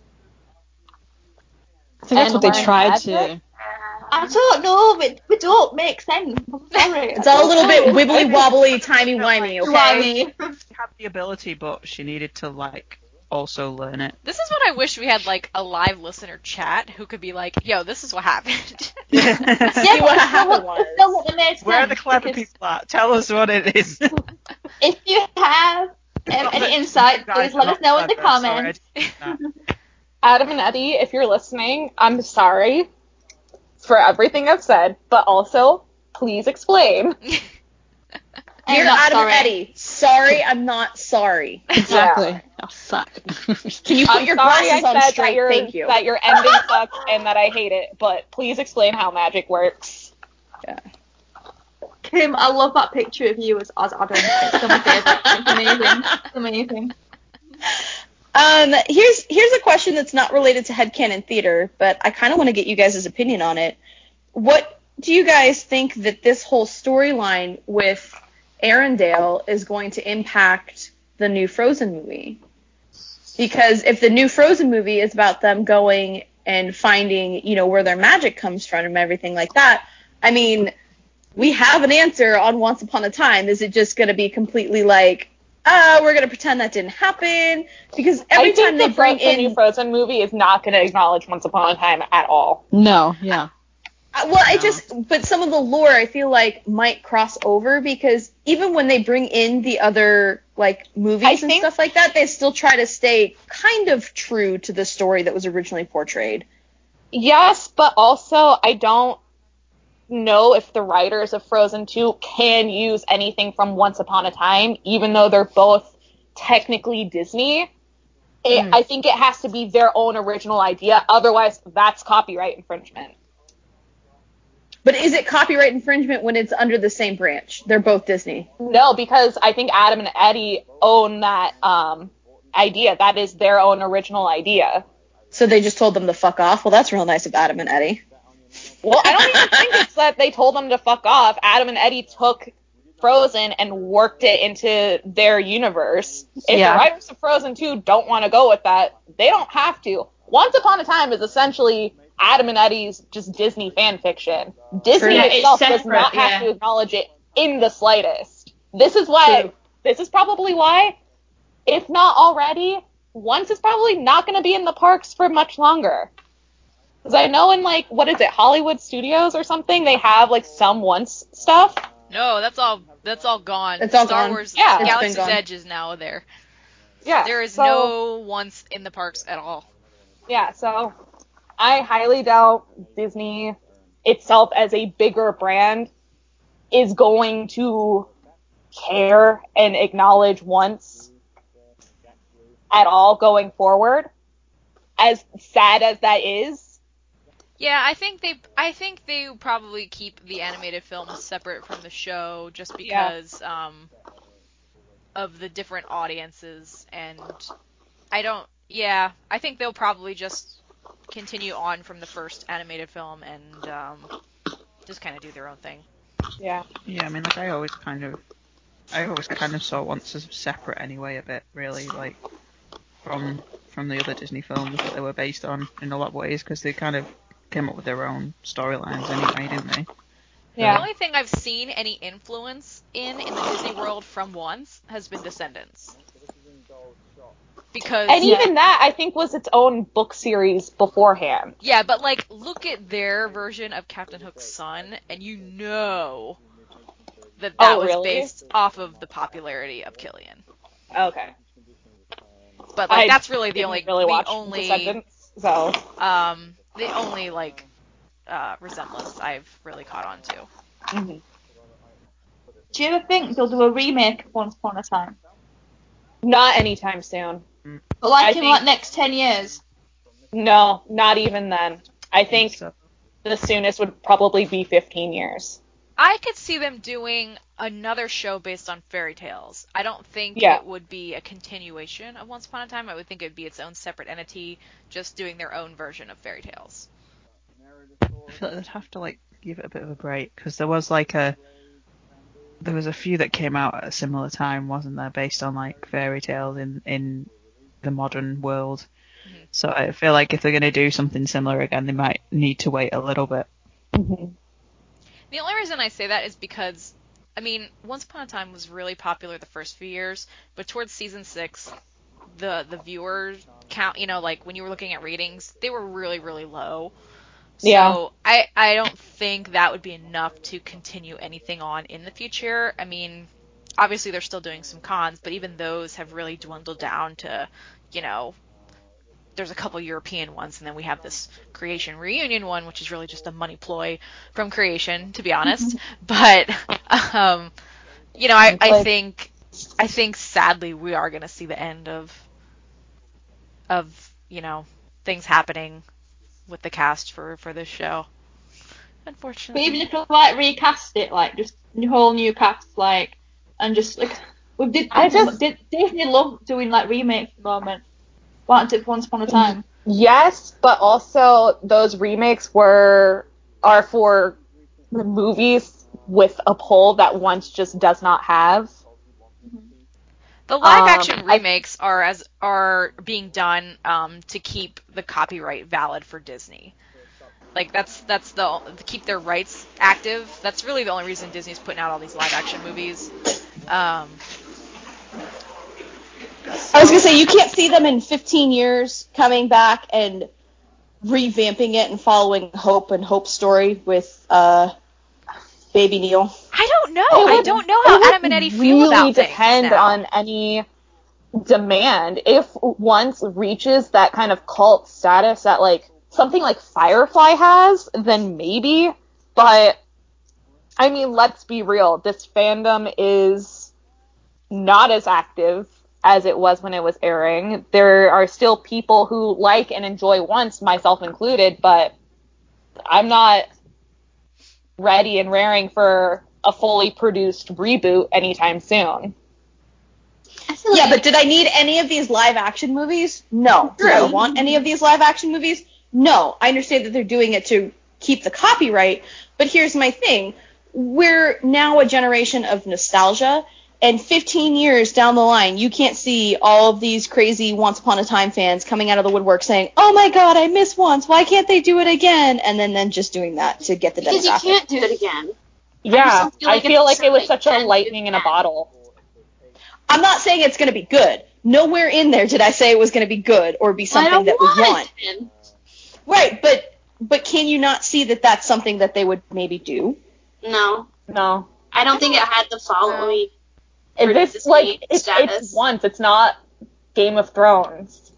I think that's And what they learn tried magic? to. I don't know. It, it don't make sense. I'm sorry. It's all a little bit wibbly wobbly, timey wimey, You know what I okay? mean? She had the ability, but she needed to like also learn it. This is what I wish we had, like, a live listener chat who could be like, yo, this is what happened. Yeah, See but what it's still happened what- was. still what made sense, Where are the clever because people at? Tell us what it is. If you have um, any insight, please let us know in the comments. Adam and Eddie, if you're listening, I'm sorry for everything I've said, but also, please explain. I'm Dear not Adam sorry. and Eddie, sorry, I'm not sorry. Exactly. Oh fuck. Can you put I'm your sorry I glasses on said that straight? your, Thank you. that your ending sucks and that I hate it, but please explain how magic works. Kim, I love that picture of you as, as Adam. It's still my favourite. It's amazing. It's amazing. Um, here's here's a question that's not related to headcanon theater, but I kind of want to get you guys' opinion on it. What do you guys think that this whole storyline with Arendelle is going to impact the new Frozen movie? Because if the new Frozen movie is about them going and finding, you know, where their magic comes from and everything like that, I mean, we have an answer on Once Upon a Time. Is it just going to be completely like, uh, we're going to pretend that didn't happen? Because every I think time they the, bring Fro- the in... new Frozen movie is not going to acknowledge Once Upon a Time at all. No. Yeah. Uh, Well, I No. just, but some of the lore I feel like might cross over because even when they bring in the other like movies I and think- stuff like that, they still try to stay kind of true to the story that was originally portrayed. Yes, but also I don't know if the writers of Frozen two can use anything from Once Upon a Time, even though they're both technically Disney. It, Mm. I think it has to be their own original idea. Otherwise, that's copyright infringement. But is it copyright infringement when it's under the same branch? They're both Disney. No, because I think Adam and Eddie own that um, idea. That is their own original idea. So they just told them to fuck off? Well, that's real nice of Adam and Eddie. Well, I don't even think it's that they told them to fuck off. Adam and Eddie took Frozen and worked it into their universe. If Yeah. the writers of Frozen two don't want to go with that, they don't have to. Once Upon a Time is essentially Adam and Eddie's just Disney fan fiction. Disney Yeah, it's itself does separate, not have yeah. to acknowledge it in the slightest. This is why, True. this is probably why, if not already, Once is probably not going to be in the parks for much longer. Because I know in, like, what is it, Hollywood Studios or something, they have, like, some Once stuff. No, that's all. That's all gone. It's all Star gone. Wars Yeah. It's been Galaxy's gone. Edge is now there. Yeah. There is so, no Once in the parks at all. Yeah, so I highly doubt Disney itself as a bigger brand is going to care and acknowledge Once at all going forward. As sad as that is. Yeah, I think they. I think they probably keep the animated films separate from the show, just because um, of the different audiences, and I don't. Yeah, I think they'll probably just continue on from the first animated film and um, just kind of do their own thing. Yeah. Yeah, I mean, like I always kind of, I always kind of saw Once as separate anyway, a bit really, like from from the other Disney films that they were based on in a lot of ways, because they kind of came up with their own storylines anyway, didn't they? Yeah. The only thing I've seen any influence in in the Disney world from Once has been Descendants. Because And even that, I think, was its own book series beforehand. yeah, but like look at their version of Captain Hook's son, and you know that that Oh, was really? based off of the popularity of Killian. Okay. But like I that's really the didn't only really the watch only Descendants, so um the only like uh resemblance I've really caught on to. mhm. Do you ever think they'll do a remake of Once Upon a Time? Not anytime soon. But like I in think- like next ten years? No, not even then. I think So, the soonest would probably be fifteen years. I could see them doing another show based on fairy tales. I don't think Yeah. it would be a continuation of Once Upon a Time. I would think it would be its own separate entity, just doing their own version of fairy tales. I feel like they'd have to like give it a bit of a break, because there was like a there was a few that came out at a similar time, wasn't there, based on like fairy tales in in the modern world. Mhm. So I feel like if they're going to do something similar again, they might need to wait a little bit. Mm-hmm. The only reason I say that is because, I mean, Once Upon a Time was really popular the first few years, but towards season six, the the viewer count, you know, like when you were looking at ratings, they were really, really low. So Yeah. I, I don't think that would be enough to continue anything on in the future. I mean, obviously they're still doing some cons, but even those have really dwindled down to, you know, there's a couple European ones, and then we have this Creation reunion one, which is really just a money ploy from Creation, to be honest. But, um, you know, I, I Like- think, I think sadly we are going to see the end of, of, you know, things happening with the cast for, for this show. But Unfortunately. even if they like recast it, like just a whole new cast, like, and just like, we did, I just- did Disney love doing like remakes at the moment. Why don't it for Once Upon a Time? Yes, but also those remakes were are for the movies with a pull that Once just does not have. The live Um, action I- remakes are as are being done um, to keep the copyright valid for Disney. Like that's that's the to keep their rights active. That's really the only reason Disney's putting out all these live action movies. Um, I was gonna say, you can't see them in fifteen years coming back and revamping it and following Hope and Hope's story with uh, Baby Neil. I don't know. It I would- don't know it how would Adam and Eddie feel really about things depend now. on any demand. If Once reaches that kind of cult status that like something like Firefly has, then maybe. But I mean, let's be real. This fandom is not as active as it was when it was airing. There are still people who like and enjoy Once, myself included, but I'm not ready and raring for a fully produced reboot anytime soon. Yeah, but did I need any of these live action movies? No. Did I want any of these live action movies? No. I understand that they're doing it to keep the copyright, but here's my thing. We're now a generation of nostalgia, and fifteen years down the line, you can't see all of these crazy Once Upon a Time fans coming out of the woodwork saying, oh my god, I miss Once, why can't they do it again? And then, then just doing that to get the demographic. Because you can't do it again. Yeah, I, just feel like, I feel like it was like such a lightning in a bottle. I'm not saying it's going to be good. Nowhere in there did I say it was going to be good or be something that we want. Him. Right, but but can you not see that that's something that they would maybe do? No. No. I don't think it had the following. If for it's Disney like it's, status. it's Once, it's not Game of Thrones.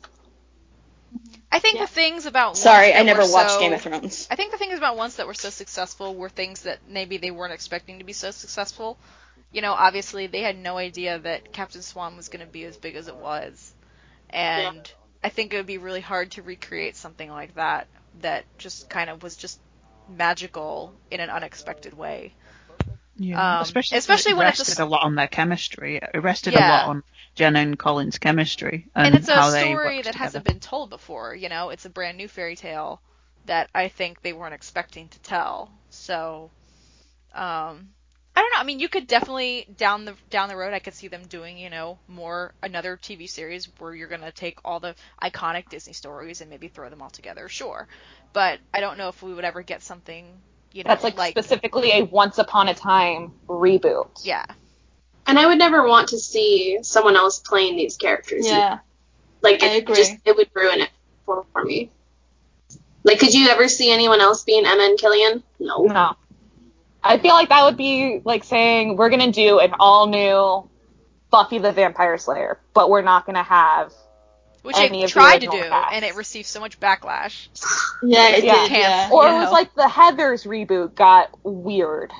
I think Yeah. the things about Sorry, Once that I never were watched so- Game of Thrones. I think the things about Once that were so successful were things that maybe they weren't expecting to be so successful. You know, obviously they had no idea that Captain Swan was going to be as big as it was. And Yeah. I think it would be really hard to recreate something like that that just kind of was just magical in an unexpected way. Yeah, Um, especially, especially it when it's a rested s- a lot on their chemistry. It rested Yeah. a lot on Jenna and Colin's chemistry and, And it's a how they story worked that together. hasn't been told before, you know? It's a brand new fairy tale that I think they weren't expecting to tell. So, um, I don't know. I mean, you could definitely down the down the road, I could see them doing, you know, more another T V series where you're gonna take all the iconic Disney stories and maybe throw them all together. Sure, but I don't know if we would ever get something, you know, That's like, specifically a Once Upon a Time reboot. Yeah. And I would never want to see someone else playing these characters. Yeah. Like, I it agree. just, it would ruin it for, for me. Like, could you ever see anyone else being Emma and Killian? No. No. I feel like that would be like saying we're gonna do an all new Buffy the Vampire Slayer, but we're not gonna have Which any it of the tried to original do, cast. and it received so much backlash. Yeah, it Yeah. did, yeah. Or you it was know. like the Heathers reboot got weird.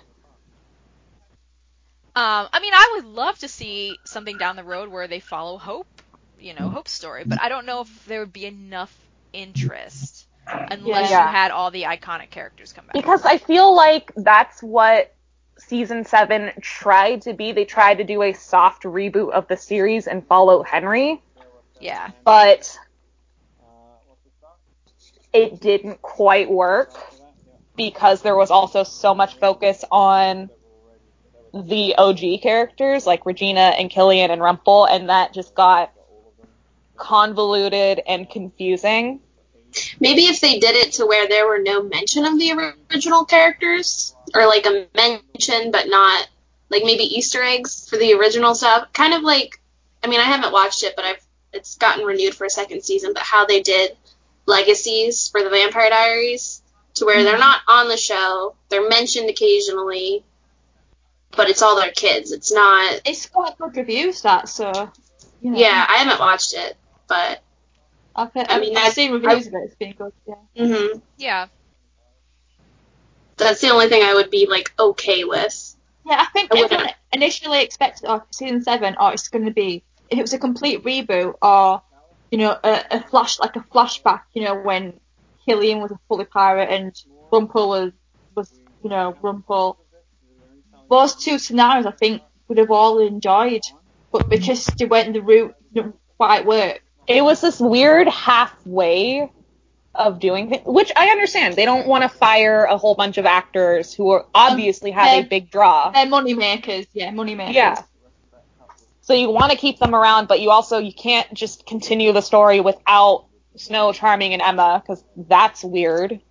Um, I mean, I would love to see something down the road where they follow Hope, you know, Hope's story, but I don't know if there would be enough interest unless Yeah. you had all the iconic characters come back. Because I feel like that's what season seven tried to be. They tried to do a soft reboot of the series and follow Henry, Yeah. but it didn't quite work because there was also so much focus on the O G characters like Regina and Killian and Rumple, and that just got convoluted and confusing. Maybe if they did it to where there were no mention of the original characters, or like a mention but not, like maybe Easter eggs for the original stuff. Kind of like, I mean, I haven't watched it, but I've it's gotten renewed for a second season, but how they did Legacies for the Vampire Diaries, to where they're not on the show, they're mentioned occasionally, but it's all their kids. It's not, It's got good reviews, that, so, you know. yeah, I haven't watched it, but, I've, heard, I I've, mean, I've that- seen reviews of it, it's been good, yeah. hmm Yeah. that's the only thing I would be, like, okay with. Yeah, I think I wouldn't- everyone initially expected, oh, season seven, oh, it's going to be, if it was a complete reboot, or, you know, a, a flash, like a flashback, you know, when Killian was a fully pirate and Rumple was, was, you know, Rumple. Those two scenarios, I think, would have all enjoyed, but because they went the route, it didn't quite work. It was this weird halfway of doing things, which I understand. They don't want to fire a whole bunch of actors who are obviously have a they're- big draw. They're money makers, yeah, money makers. Yeah. So you want to keep them around, but you also you can't just continue the story without Snow, Charming, and Emma, because that's weird.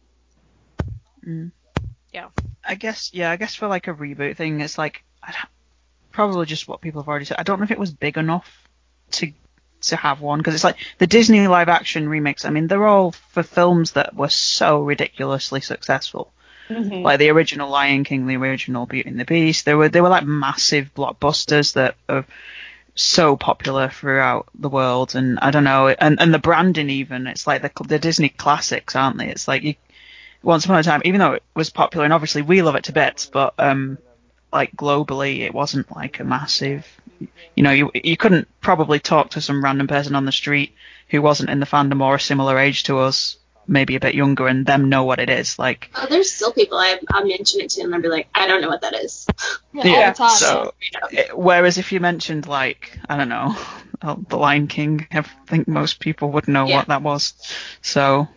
Mm. Yeah. I guess, yeah, I guess for like a reboot thing, it's like I don't- probably just what people have already said. I don't know if it was big enough to to have one, because it's like the Disney live action remakes. I mean, they're all for films that were so ridiculously successful. Mm-hmm. Like the original Lion King, the original Beauty and the Beast. They were they were like massive blockbusters that are so popular throughout the world. And I don't know, and and the branding even, it's like the the Disney classics, aren't they? It's like you Once Upon a Time, even though it was popular, and obviously we love it to bits, but um, like globally, it wasn't like a massive. You know, you you couldn't probably talk to some random person on the street who wasn't in the fandom or a similar age to us, maybe a bit younger, and them know what it is. Like, Oh, there's still people I I mention it to and they'll be like, I don't know what that is. Yeah, all the time. so it, whereas if you mentioned like I don't know, oh, The Lion King, I think most people would know Yeah. what that was. So.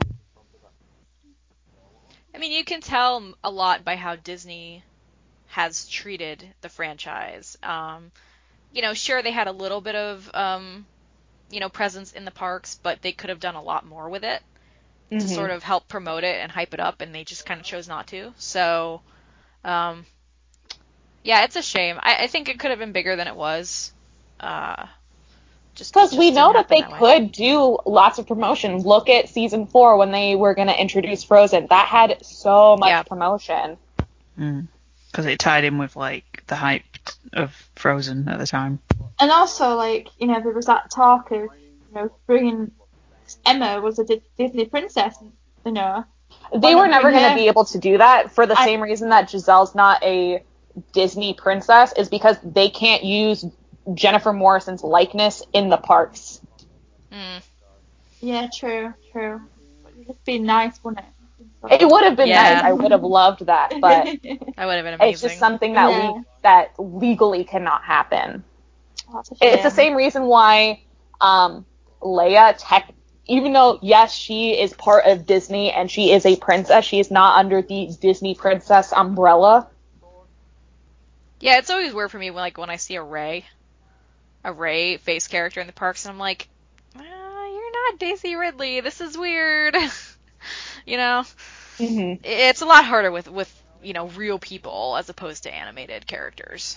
I mean, you can tell a lot by how Disney has treated the franchise. Um, you know, sure, they had a little bit of, um, you know, presence in the parks, but they could have done a lot more with it to Mhm. sort of help promote it and hype it up, and they just kind of chose not to. So, um, yeah, it's a shame. I, I think it could have been bigger than it was. Uh, just Because just we know didn't that happen they way. could do lots of promotion. Look at season four when they were going to introduce Frozen. That had so much Yeah. promotion. Because it tied in with like the hype of Frozen at the time. And also, like, you know, there was that talk of, you know, bringing Emma was a Di- Disney princess, you know. They Why were not never bring going to her? be able to do that for the I- same reason that Giselle's not a Disney princess, is because they can't use Jennifer Morrison's likeness in the parks. Mm. Yeah, true, true. It would have been nice, wouldn't it? It would have been Yeah. nice. I would have loved that, but That would have been amazing. it's just something that Yeah. we that legally cannot happen. That's a shame. It's the same reason why um, Leia, tech, even though, yes, she is part of Disney and she is a princess, she is not under the Disney princess umbrella. Yeah, it's always weird for me when like when I see a Rey, a Rey face character in the parks, and I'm like, ah, you're not Daisy Ridley. This is weird. You know, Mm-hmm. it's a lot harder with with you know real people as opposed to animated characters.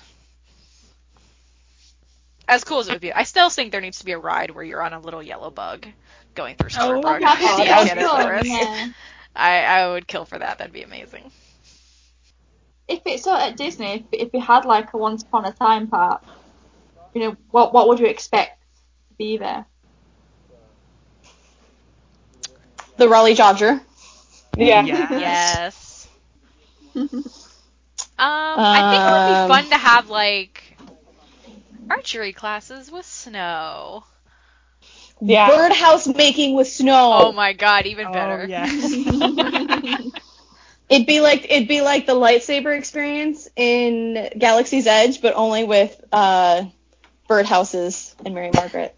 As cool as it would be, I still think there needs to be a ride where you're on a little yellow bug going through Oh, Storybrooke that'd in be the that would Enchanted be fun, Forest. yeah. I I would kill for that. That'd be amazing. If it's so at Disney, if, if you had like a Once Upon a Time part, you know, what what would you expect to be there? The Raleigh Dodger. Yeah. Yes. Um, I think it would Um, be fun to have like archery classes with snow. Yeah. Birdhouse making with snow. Oh my god, even Oh better. yes. It'd be like it'd be like the lightsaber experience in Galaxy's Edge, but only with uh, birdhouses and Mary Margaret.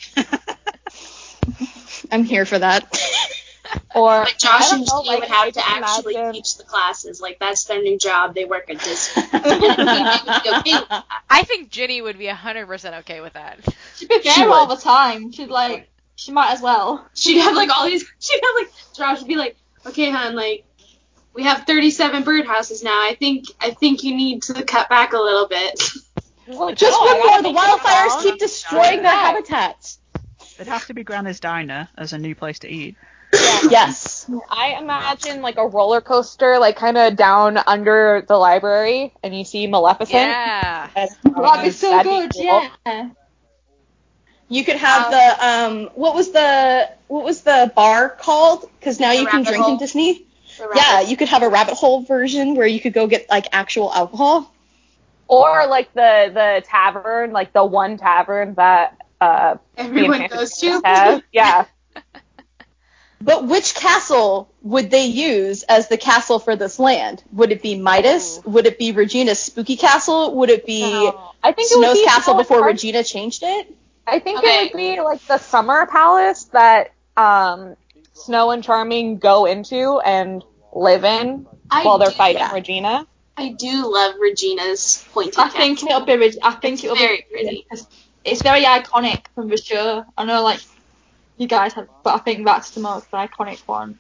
I'm here for that. Or But Josh I and don't know, Ginny like, would have I to just actually imagine- teach the classes. Like, that's their new job. They work at Disney. And I think they would be okay with that. I think Ginny would be one hundred percent okay with that. She'd be there She all would. the time. She'd like, she might as well. She'd have, like, all these... She'd have, like... Josh would be like, okay, hon, like, we have thirty-seven birdhouses now. I think I think you need to cut back a little bit. Like, Just no, I one gotta more. The make it wildfires count. keep destroying their Yeah. habitats. It'd have to be Granny's Diner as a new place to eat. Yeah. Yes. I imagine like a roller coaster, like kind of down under the library, and you see Maleficent. Yeah. And, That'd be so that'd good, be cool. yeah. You could have the um. What was the what was the bar called? Because now The you can rabbit drink in hole. Disney. The Yeah, rabbit- you could have a rabbit hole version where you could go get like actual alcohol. Or like the the tavern, like the one tavern that uh the Everyone Enchanted goes Forest to. has. Yeah. But which castle would they use as the castle for this land? Would it be Midas? Ooh. Would it be Regina's spooky castle? Would it be No. I think it would Snow's be castle Snow and before Charming. Regina changed it? I think Okay. it would be like the summer palace that um Snow and Charming go into and live in I while they're do- fighting yeah. Regina. I do love Regina's pointed I cap. think it'll be. Reg- I think It's it'll very be. pretty. It's very iconic from the show. I know, like you guys have, but I think that's the most iconic one.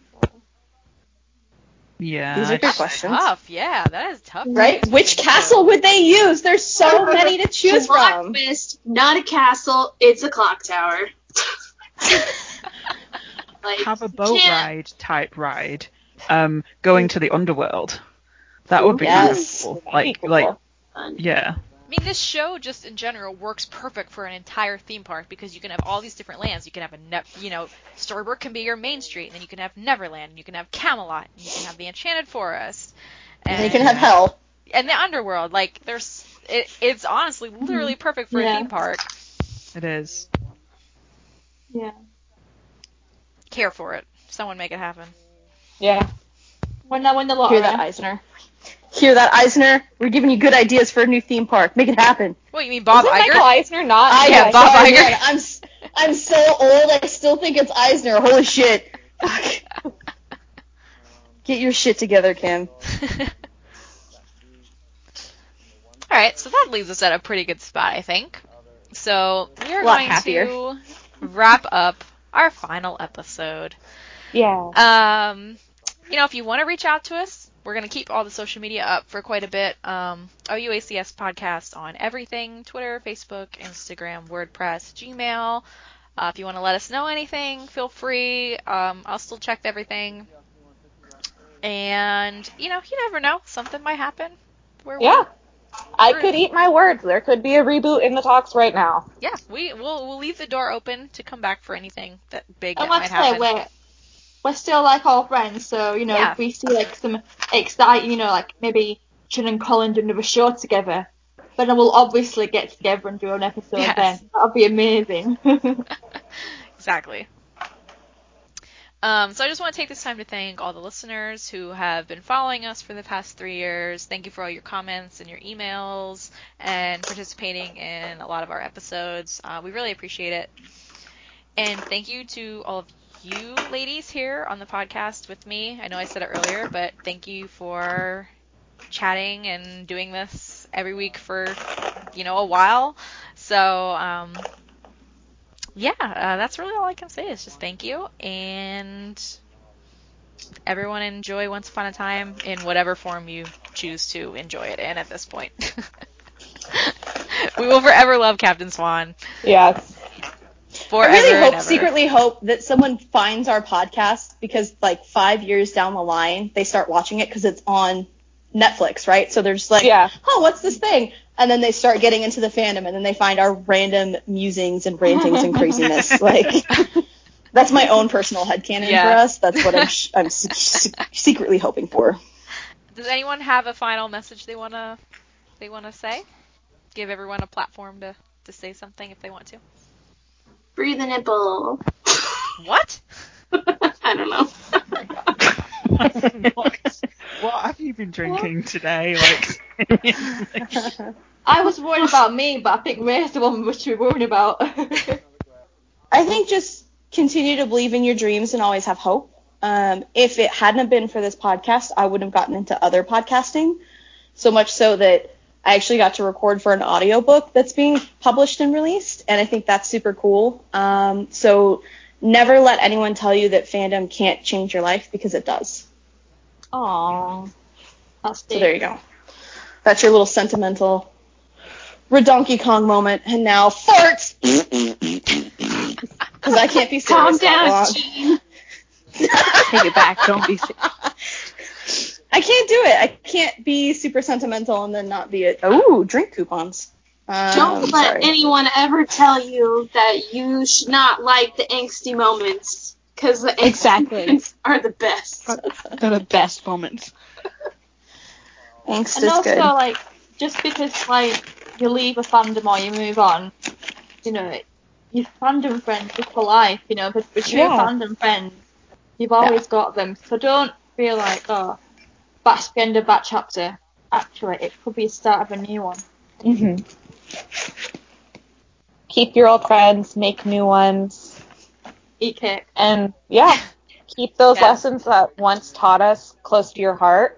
Yeah. These are I'd good say- questions. Tough, yeah, that is tough. Right? choice Which between the castle two. would they use? There's so many to choose Plot from. twist, not a castle, it's a clock tower. Like, Have a you boat can't- ride type ride, um, going to the underworld. That would be Yes. kind of cool. That'd Like, be cool. like, Fun. yeah. mean, this show just in general works perfect for an entire theme park because you can have all these different lands. You can have a, ne- you know, Storybrooke can be your main street, and then you can have Neverland, and you can have Camelot, and you can have the Enchanted Forest, and, And you can have Hell. and the Underworld. Like, there's, it, it's honestly literally perfect for Yeah. a theme park. It is. Yeah. Care for it. Someone make it happen. Yeah. When I win the lottery. Hear that, Eisner? Hear that, Eisner? We're giving you good ideas for a new theme park. Make it happen. What, you mean Bob Isn't Iger? Michael Eisner not? I Yeah, know, Bob sorry, Iger. man. I'm s- I'm so old. I still think it's Eisner. Holy shit. Get your shit together, Kim. Alright, so that leaves us at a pretty good spot, I think. So, we are A lot going happier. to wrap up our final episode. Yeah. Um, you know, if you want to reach out to us, we're going to keep all the social media up for quite a bit. Um, O U A C S Podcast on everything, Twitter, Facebook, Instagram, WordPress, Gmail. Uh, if you want to let us know anything, feel free. Um, I'll still check everything. And, you know, you never know. Something might happen. Where we- Yeah. I We're- could eat my words. There could be a reboot in the talks right now. Yeah, we, we'll, we'll leave the door open to come back for anything that big And that like might I say, happen. we're, we're still like all friends, so, you know, Yeah. if we see like some exciting, you know, like maybe Chin and Colin do another show together, then we'll obviously get together and do an episode Yes. then. That'll be amazing. Exactly. Um, so I just want to take this time to thank all the listeners who have been following us for the past three years. Thank you for all your comments and your emails and participating in a lot of our episodes. Uh, we really appreciate it. And thank you to all of you ladies here on the podcast with me. I know I said it earlier, but thank you for chatting and doing this every week for, you know, a while. So, um, yeah, uh, that's really all I can say is just thank you, and everyone enjoy Once Upon a Time in whatever form you choose to enjoy it in at this point. We will forever love Captain Swan. Yes. Forever I really and hope, ever. secretly hope that someone finds our podcast because, like, five years down the line, they start watching it because it's on Netflix, right? So they're just like, Yeah. oh, what's this thing? And then they start getting into the fandom, and then they find our random musings and rantings and craziness. Like, that's my own personal headcanon Yeah. for us. That's what I'm, sh- I'm se- se- secretly hoping for. Does anyone have a final message they wanna they wanna say? Give everyone a platform to, to say something if they want to. Free the nipple. What? I don't know. what, what have you been drinking today? Like, I was worried about me, but I think Ray's the one we should be worried about. I think just continue to believe in your dreams and always have hope. Um, if it hadn't have been for this podcast, I wouldn't have gotten into other podcasting. So much so that I actually got to record for an audiobook that's being published and released, and I think that's super cool. Um, so never let anyone tell you that fandom can't change your life, because it does. Aww. That's So there you go. That's your little sentimental Redonkey Kong moment. And now farts! Because I can't be Calm serious that down, long. Gene. Take it back. Don't be. I can't do it. I can't be super sentimental and then not be it. Ooh, drink coupons. Um, Don't let sorry. anyone ever tell you that you should not like the angsty moments, because the angsty Exactly. moments are the best. They're the best moments. Angst And is also, good. like, just because, like, you leave a fandom or you move on, you know, your fandom friends are for life, you know, but with true Yeah. fandom friends, you've always got them. So don't feel like, oh, that's the end of that chapter. Actually, it could be the start of a new one. hmm Keep your old friends, make new ones, Eat cake. and yeah, keep those Yeah. lessons that once taught us close to your heart.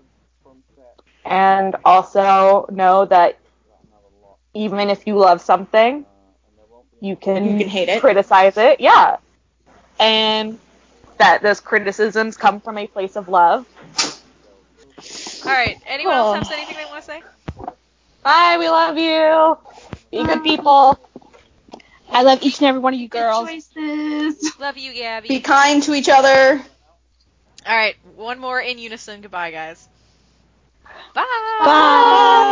And also know that even if you love something, you can, You can hate it. criticize it. Yeah. And that those criticisms come from a place of love. Alright, anyone Oh. else have anything they want to say? Bye, we love you. Be good people. I love each and every one of you girls. Good choices. Love you, Gabby. Be kind to each other. Alright, one more in unison. Goodbye, guys. Bye! Bye.